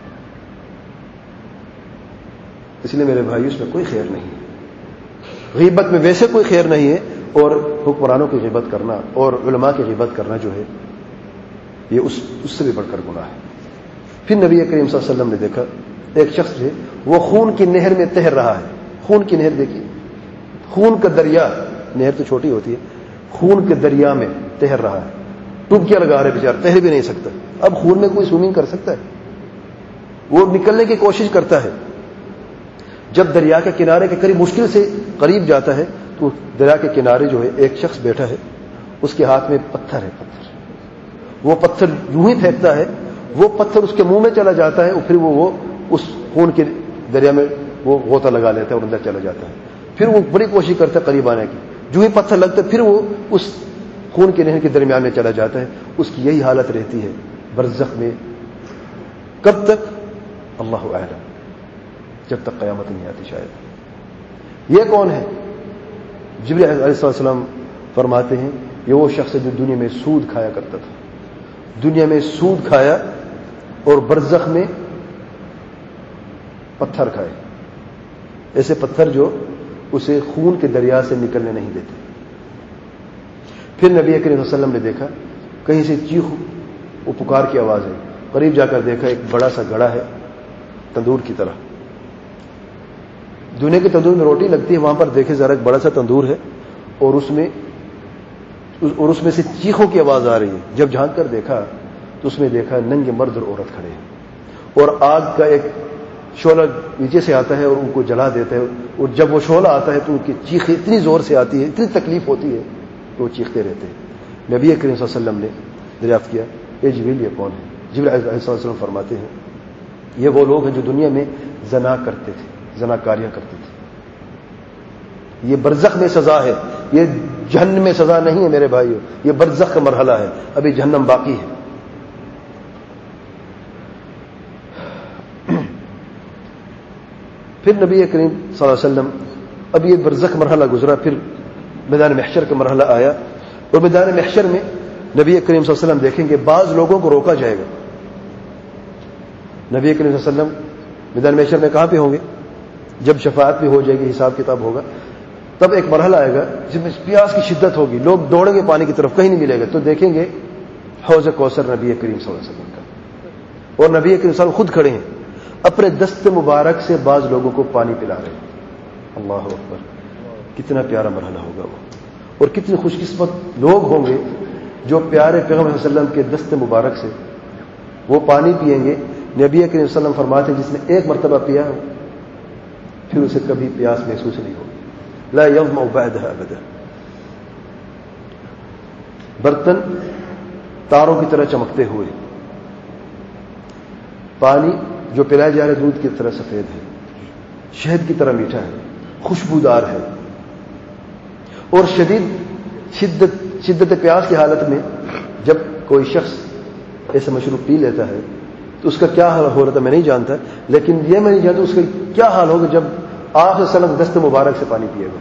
اس لیے میرے بھائی اس میں کوئی خیر نہیں ہے، غیبت میں ویسے کوئی خیر نہیں ہے، اور حکمرانوں کی غیبت کرنا اور علماء کی غیبت کرنا جو ہے یہ اس اس سے بھی بڑھ کر گناہ ہے۔ پھر نبی کریم صلی اللہ علیہ وسلم نے دیکھا ایک شخص ہے وہ خون کی نہر میں تیر رہا ہے، خون کی نہر دیکھیے، خون کا دریا، نہر تو چھوٹی ہوتی ہے، خون کے دریا میں تیر رہا ہے، ڈبکیاں لگا رہے بیچارہ، تیر بھی نہیں سکتا، اب خون میں کوئی سوئمنگ کر سکتا ہے؟ وہ نکلنے کی کوشش کرتا ہے، جب دریا کے کنارے کے قریب مشکل سے قریب جاتا ہے تو دریا کے کنارے جو ہے ایک شخص بیٹھا ہے، اس کے ہاتھ میں پتھر ہے، پتھر وہ پتھر یوں ہی پھینکتا ہے، وہ پتھر اس کے منہ میں چلا جاتا ہے، اور پھر وہ, وہ اس خون کے دریا میں وہ غوطہ لگا لیتا ہے اور اندر چلا جاتا ہے، پھر وہ بڑی کوشش کرتا ہے قریب آنے کی، جو ہی پتھر لگتا ہے پھر وہ اس خون کے نہر کے درمیان میں چلا جاتا ہے۔ اس کی یہی حالت رہتی ہے برزخ میں، کب تک؟ اللہ اعلم، جب تک قیامت نہیں آتی شاید۔ یہ کون ہے؟ جبریل علیہ السلام فرماتے ہیں یہ وہ شخص ہے جو دنیا میں سود کھایا کرتا تھا، دنیا میں سود کھایا اور برزخ میں پتھر کھائے، ایسے پتھر جو اسے خون کے دریا سے نکلنے نہیں دیتے۔ پھر نبی کریم صلی اللہ علیہ وسلم نے دیکھا کہیں سے چیخ و پکار کی آواز ہے، قریب جا کر دیکھا ایک بڑا سا گڑھا ہے تندور کی طرح، دنیا کے تندور میں روٹی لگتی ہے، وہاں پر دیکھے ذرا ایک بڑا سا تندور ہے، اور اس میں اور اس میں سے چیخوں کی آواز آ رہی ہے۔ جب جھانک کر دیکھا تو اس میں دیکھا ننگے مرد اور عورت کھڑے ہیں، اور آگ کا ایک شعلہ نیچے سے آتا ہے اور ان کو جلا دیتا ہے، اور جب وہ شعلہ آتا ہے تو ان کی چیخیں اتنی زور سے آتی ہے، اتنی تکلیف ہوتی ہے کہ وہ چیختے رہتے ہیں۔ نبی کریم صلی اللہ علیہ وسلم نے دریافت کیا اے جبریل یہ کون ہے؟ جبریل علیہ السلام فرماتے ہیں یہ وہ لوگ ہیں جو دنیا میں زنا کرتے تھے، زنا کاریاں کرتے تھے، یہ برزخ میں سزا ہے، یہ جہنم میں سزا نہیں ہے میرے بھائیو، یہ برزخ کا مرحلہ ہے، ابھی جہنم باقی ہے۔ پھر نبی کریم صلی اللہ علیہ وسلم، اب یہ برزخ مرحلہ گزرا، پھر میدان محشر کا مرحلہ آیا، اور میدان محشر میں نبی کریم صلی اللہ علیہ وسلم دیکھیں گے بعض لوگوں کو روکا جائے گا۔ نبی کریم صلی اللہ علیہ وسلم میدان محشر میں کہاں پہ ہوں گے؟ جب شفاعت بھی ہو جائے گی، حساب کتاب ہوگا، تب ایک مرحلہ آئے گا جس میں پیاس کی شدت ہوگی، لوگ دوڑیں گے پانی کی طرف، کہیں نہیں ملے گا، تو دیکھیں گے حوض کوثر نبی کریم صلی اللہ علیہ وسلم کا، اور نبی کریم صلی اللہ علیہ وسلم خود کھڑے ہیں، اپنے دست مبارک سے بعض لوگوں کو پانی پلا رہے ہیں۔ اللہ اکبر، کتنا پیارا مرحلہ ہوگا وہ، اور کتنے خوش قسمت لوگ ہوں گے جو پیارے پیغمبر صلی اللہ علیہ وسلم کے دست مبارک سے وہ پانی پئیں گے۔ نبی کریم صلی اللہ علیہ وسلم فرماتے ہیں جس نے ایک مرتبہ پیا ہو پھر اسے کبھی پیاس محسوس نہیں ہوگی، لا یظمأ بعدها ابدا۔ برتن تاروں کی طرح چمکتے ہوئے، پانی جو پلایا جا رہا ہے دودھ کی طرح سفید ہے، شہد کی طرح میٹھا ہے، خوشبودار ہے، اور شدید شدت شدت پیاس کی حالت میں جب کوئی شخص ایسا مشروب پی لیتا ہے تو اس کا کیا حال ہو رہا تھا میں نہیں جانتا، لیکن یہ میں نہیں جانتا اس کا کیا حال ہوگا جب آپ صلی اللہ علیہ وسلم دست مبارک سے پانی پیے گا۔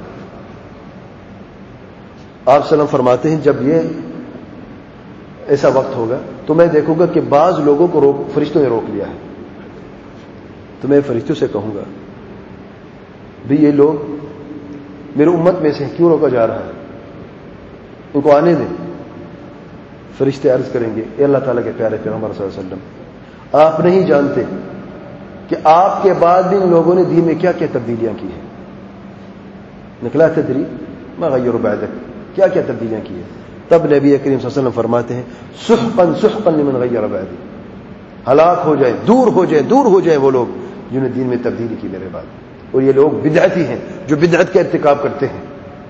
آپ صلی اللہ علیہ وسلم فرماتے ہیں جب یہ ایسا وقت ہوگا تو میں دیکھوں گا کہ بعض لوگوں کو روک فرشتوں نے روک لیا ہے، تو میں فرشتوں سے کہوں گا بھی یہ لوگ میری امت میں سے کیوں روکا جا رہا ہے، ان کو آنے دیں۔ فرشتے عرض کریں گے اے اللہ تعالیٰ کے پیارے پیغمبر صلی اللہ علیہ وسلم، آپ نہیں جانتے کہ آپ کے بعد بھی ان لوگوں نے دین میں کیا کیا تبدیلیاں کی ہیں۔ نکلا تدری ما غیر بعدک، کیا کیا تبدیلیاں کی ہیں۔ تب نبی کریم صلی اللہ علیہ وسلم فرماتے ہیں سحقا سحقا لمن غیر بعدی، ہلاک ہو جائیں، دور ہو جائیں، دور ہو جائیں وہ لوگ جنہوں نے دین میں تبدیلی کی میرے بعد، اور یہ لوگ بدعتی ہیں جو بدعت کا ارتکاب کرتے ہیں۔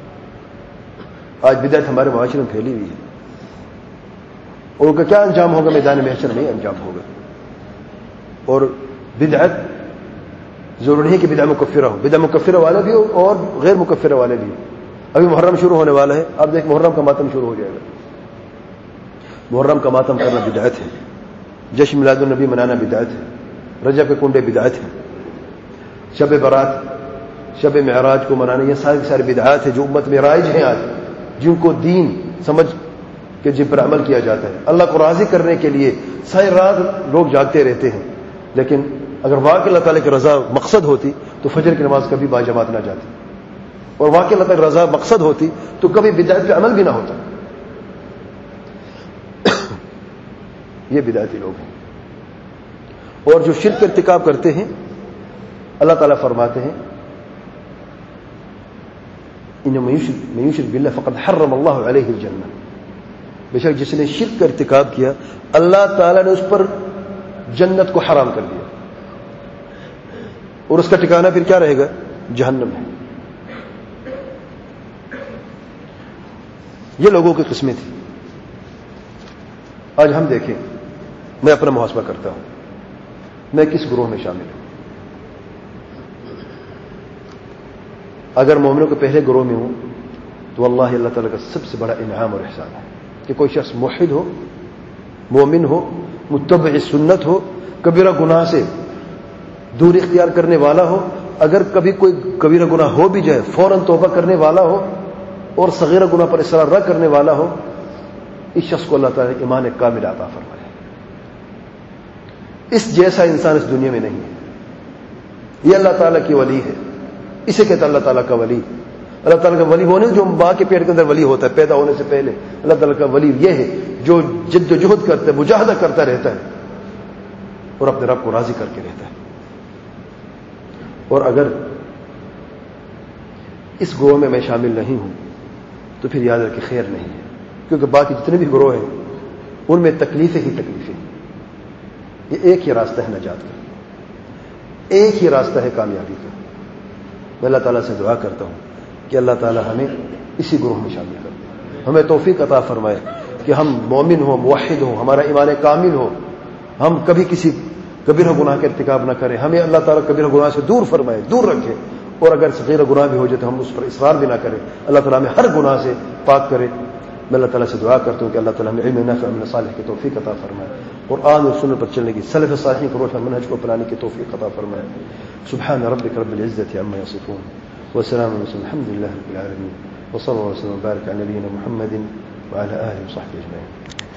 آج بدعت ہمارے معاشرے میں پھیلی ہوئی ہے، اور ان کا کیا انجام ہوگا میدان محشر میں انجام ہوگا۔ اور بدعت ضروری ہے کہ بدعت مکفرہ ہو، بدعت مکفرہ والے بھی ہو اور غیر مکفرہ والے بھی ہو۔ ابھی محرم شروع ہونے والا ہے، اب دیکھ محرم کا ماتم شروع ہو جائے گا۔ محرم کا ماتم کرنا بدعت ہے، جشن میلاد النبی منانا بدعت ہے، رجب کے کنڈے بدعت ہے، شب برات شب معراج کو منانا، یہ ساری ساری بدعات ہیں جو امت میں رائج ہیں آج، جن کو دین سمجھ کے جن پر عمل کیا جاتا ہے۔ اللہ کو راضی کرنے کے لیے ساری رات لوگ جاگتے رہتے ہیں، لیکن اگر واقعی اللہ تعالیٰ کی رضا مقصد ہوتی تو فجر کی نماز کبھی باجماعت نہ جاتی، اور واقعی اللہ تعالیٰ کی رضا مقصد ہوتی تو کبھی بدعت پہ عمل بھی نہ ہوتا۔ یہ بدعتی لوگ ہیں، اور جو شرک ارتکاب کرتے ہیں اللہ تعالیٰ فرماتے ہیں انما یشرک باللہ فقد حرم اللہ علیہ الجنہ، بے شک جس نے شرک کا ارتکاب کیا اللہ تعالیٰ نے اس پر جنت کو حرام کر دیا، اور اس کا ٹھکانہ پھر کیا رہے گا؟ جہنم ہے۔ یہ لوگوں کی قسمیں تھی۔ آج ہم دیکھیں، میں اپنا محاسبہ کرتا ہوں، میں کس گروہ میں شامل ہوں۔ اگر مومنوں کے پہلے گروہ میں ہوں تو واللہ اللہ تعالیٰ کا سب سے بڑا انعام اور احسان ہے کہ کوئی شخص موحد ہو، مومن ہو، متبع سنت ہو، کبیرہ گناہ سے دور اختیار کرنے والا ہو، اگر کبھی کوئی کبیرہ گناہ ہو بھی جائے فوراً توبہ کرنے والا ہو، اور صغیرہ گناہ پر اصرار نہ کرنے والا ہو، اس شخص کو اللہ تعالیٰ نے ایمان کامل عطا فرمائے۔ اس جیسا انسان اس دنیا میں نہیں ہے۔ یہ اللہ تعالیٰ کی ولی ہے، اسے کہتا ہے اللہ تعالیٰ کا ولی۔ اللہ تعالیٰ کا ولی ہونے جو ماں کے پیٹ کے اندر ولی ہوتا ہے پیدا ہونے سے پہلے، اللہ تعالیٰ کا ولی یہ ہے جو جد و جہد کرتا ہے، مجاہدہ کرتا رہتا ہے اور اپنے رب کو راضی کر کے رہتا ہے۔ اور اگر اس گروہ میں میں شامل نہیں ہوں تو پھر یاد رکھے خیر نہیں ہے، کیونکہ باقی جتنے بھی گروہ ہیں ان میں تکلیفیں ہی تکلیفیں۔ یہ ایک ہی راستہ ہے نجات کا، ایک ہی راستہ ہے کامیابی کا۔ میں اللہ تعالیٰ سے دعا کرتا ہوں کہ اللہ تعالیٰ ہمیں اسی گروہ میں شامل کر دے، ہمیں توفیق عطا فرمائے کہ ہم مومن ہوں، موحد ہوں، ہمارا ایمان کامل ہو، ہم کبھی کسی کبیرہ گناہ کا ارتکاب نہ کریں، ہمیں اللہ تعالیٰ کبیرہ گناہ سے دور فرمائے، دور رکھے، اور اگر صغیرہ گناہ بھی ہو جائے تو ہم اس پر اصرار بھی نہ کریں، اللہ تعالیٰ ہمیں ہر گناہ سے پاک کرے۔ میں اللہ تعالیٰ سے دعا کرتا ہوں کہ اللہ تعالیٰ ہمیں علم نافع عمل صالح کی توفیق عطا فرمائے، قرآن اور سنت پر چلنے کی، سلف صالحین کے روشن منہج کو اپنانے کی توفیق عطا فرمائے۔ سبحان ربک رب العزة عما یصفون وسلام علی المرسلین الحمد للہ رب العالمین وصلی اللہ وسلم وبارک علی نبینا محمد وعلى آله وصحبه اجمعین۔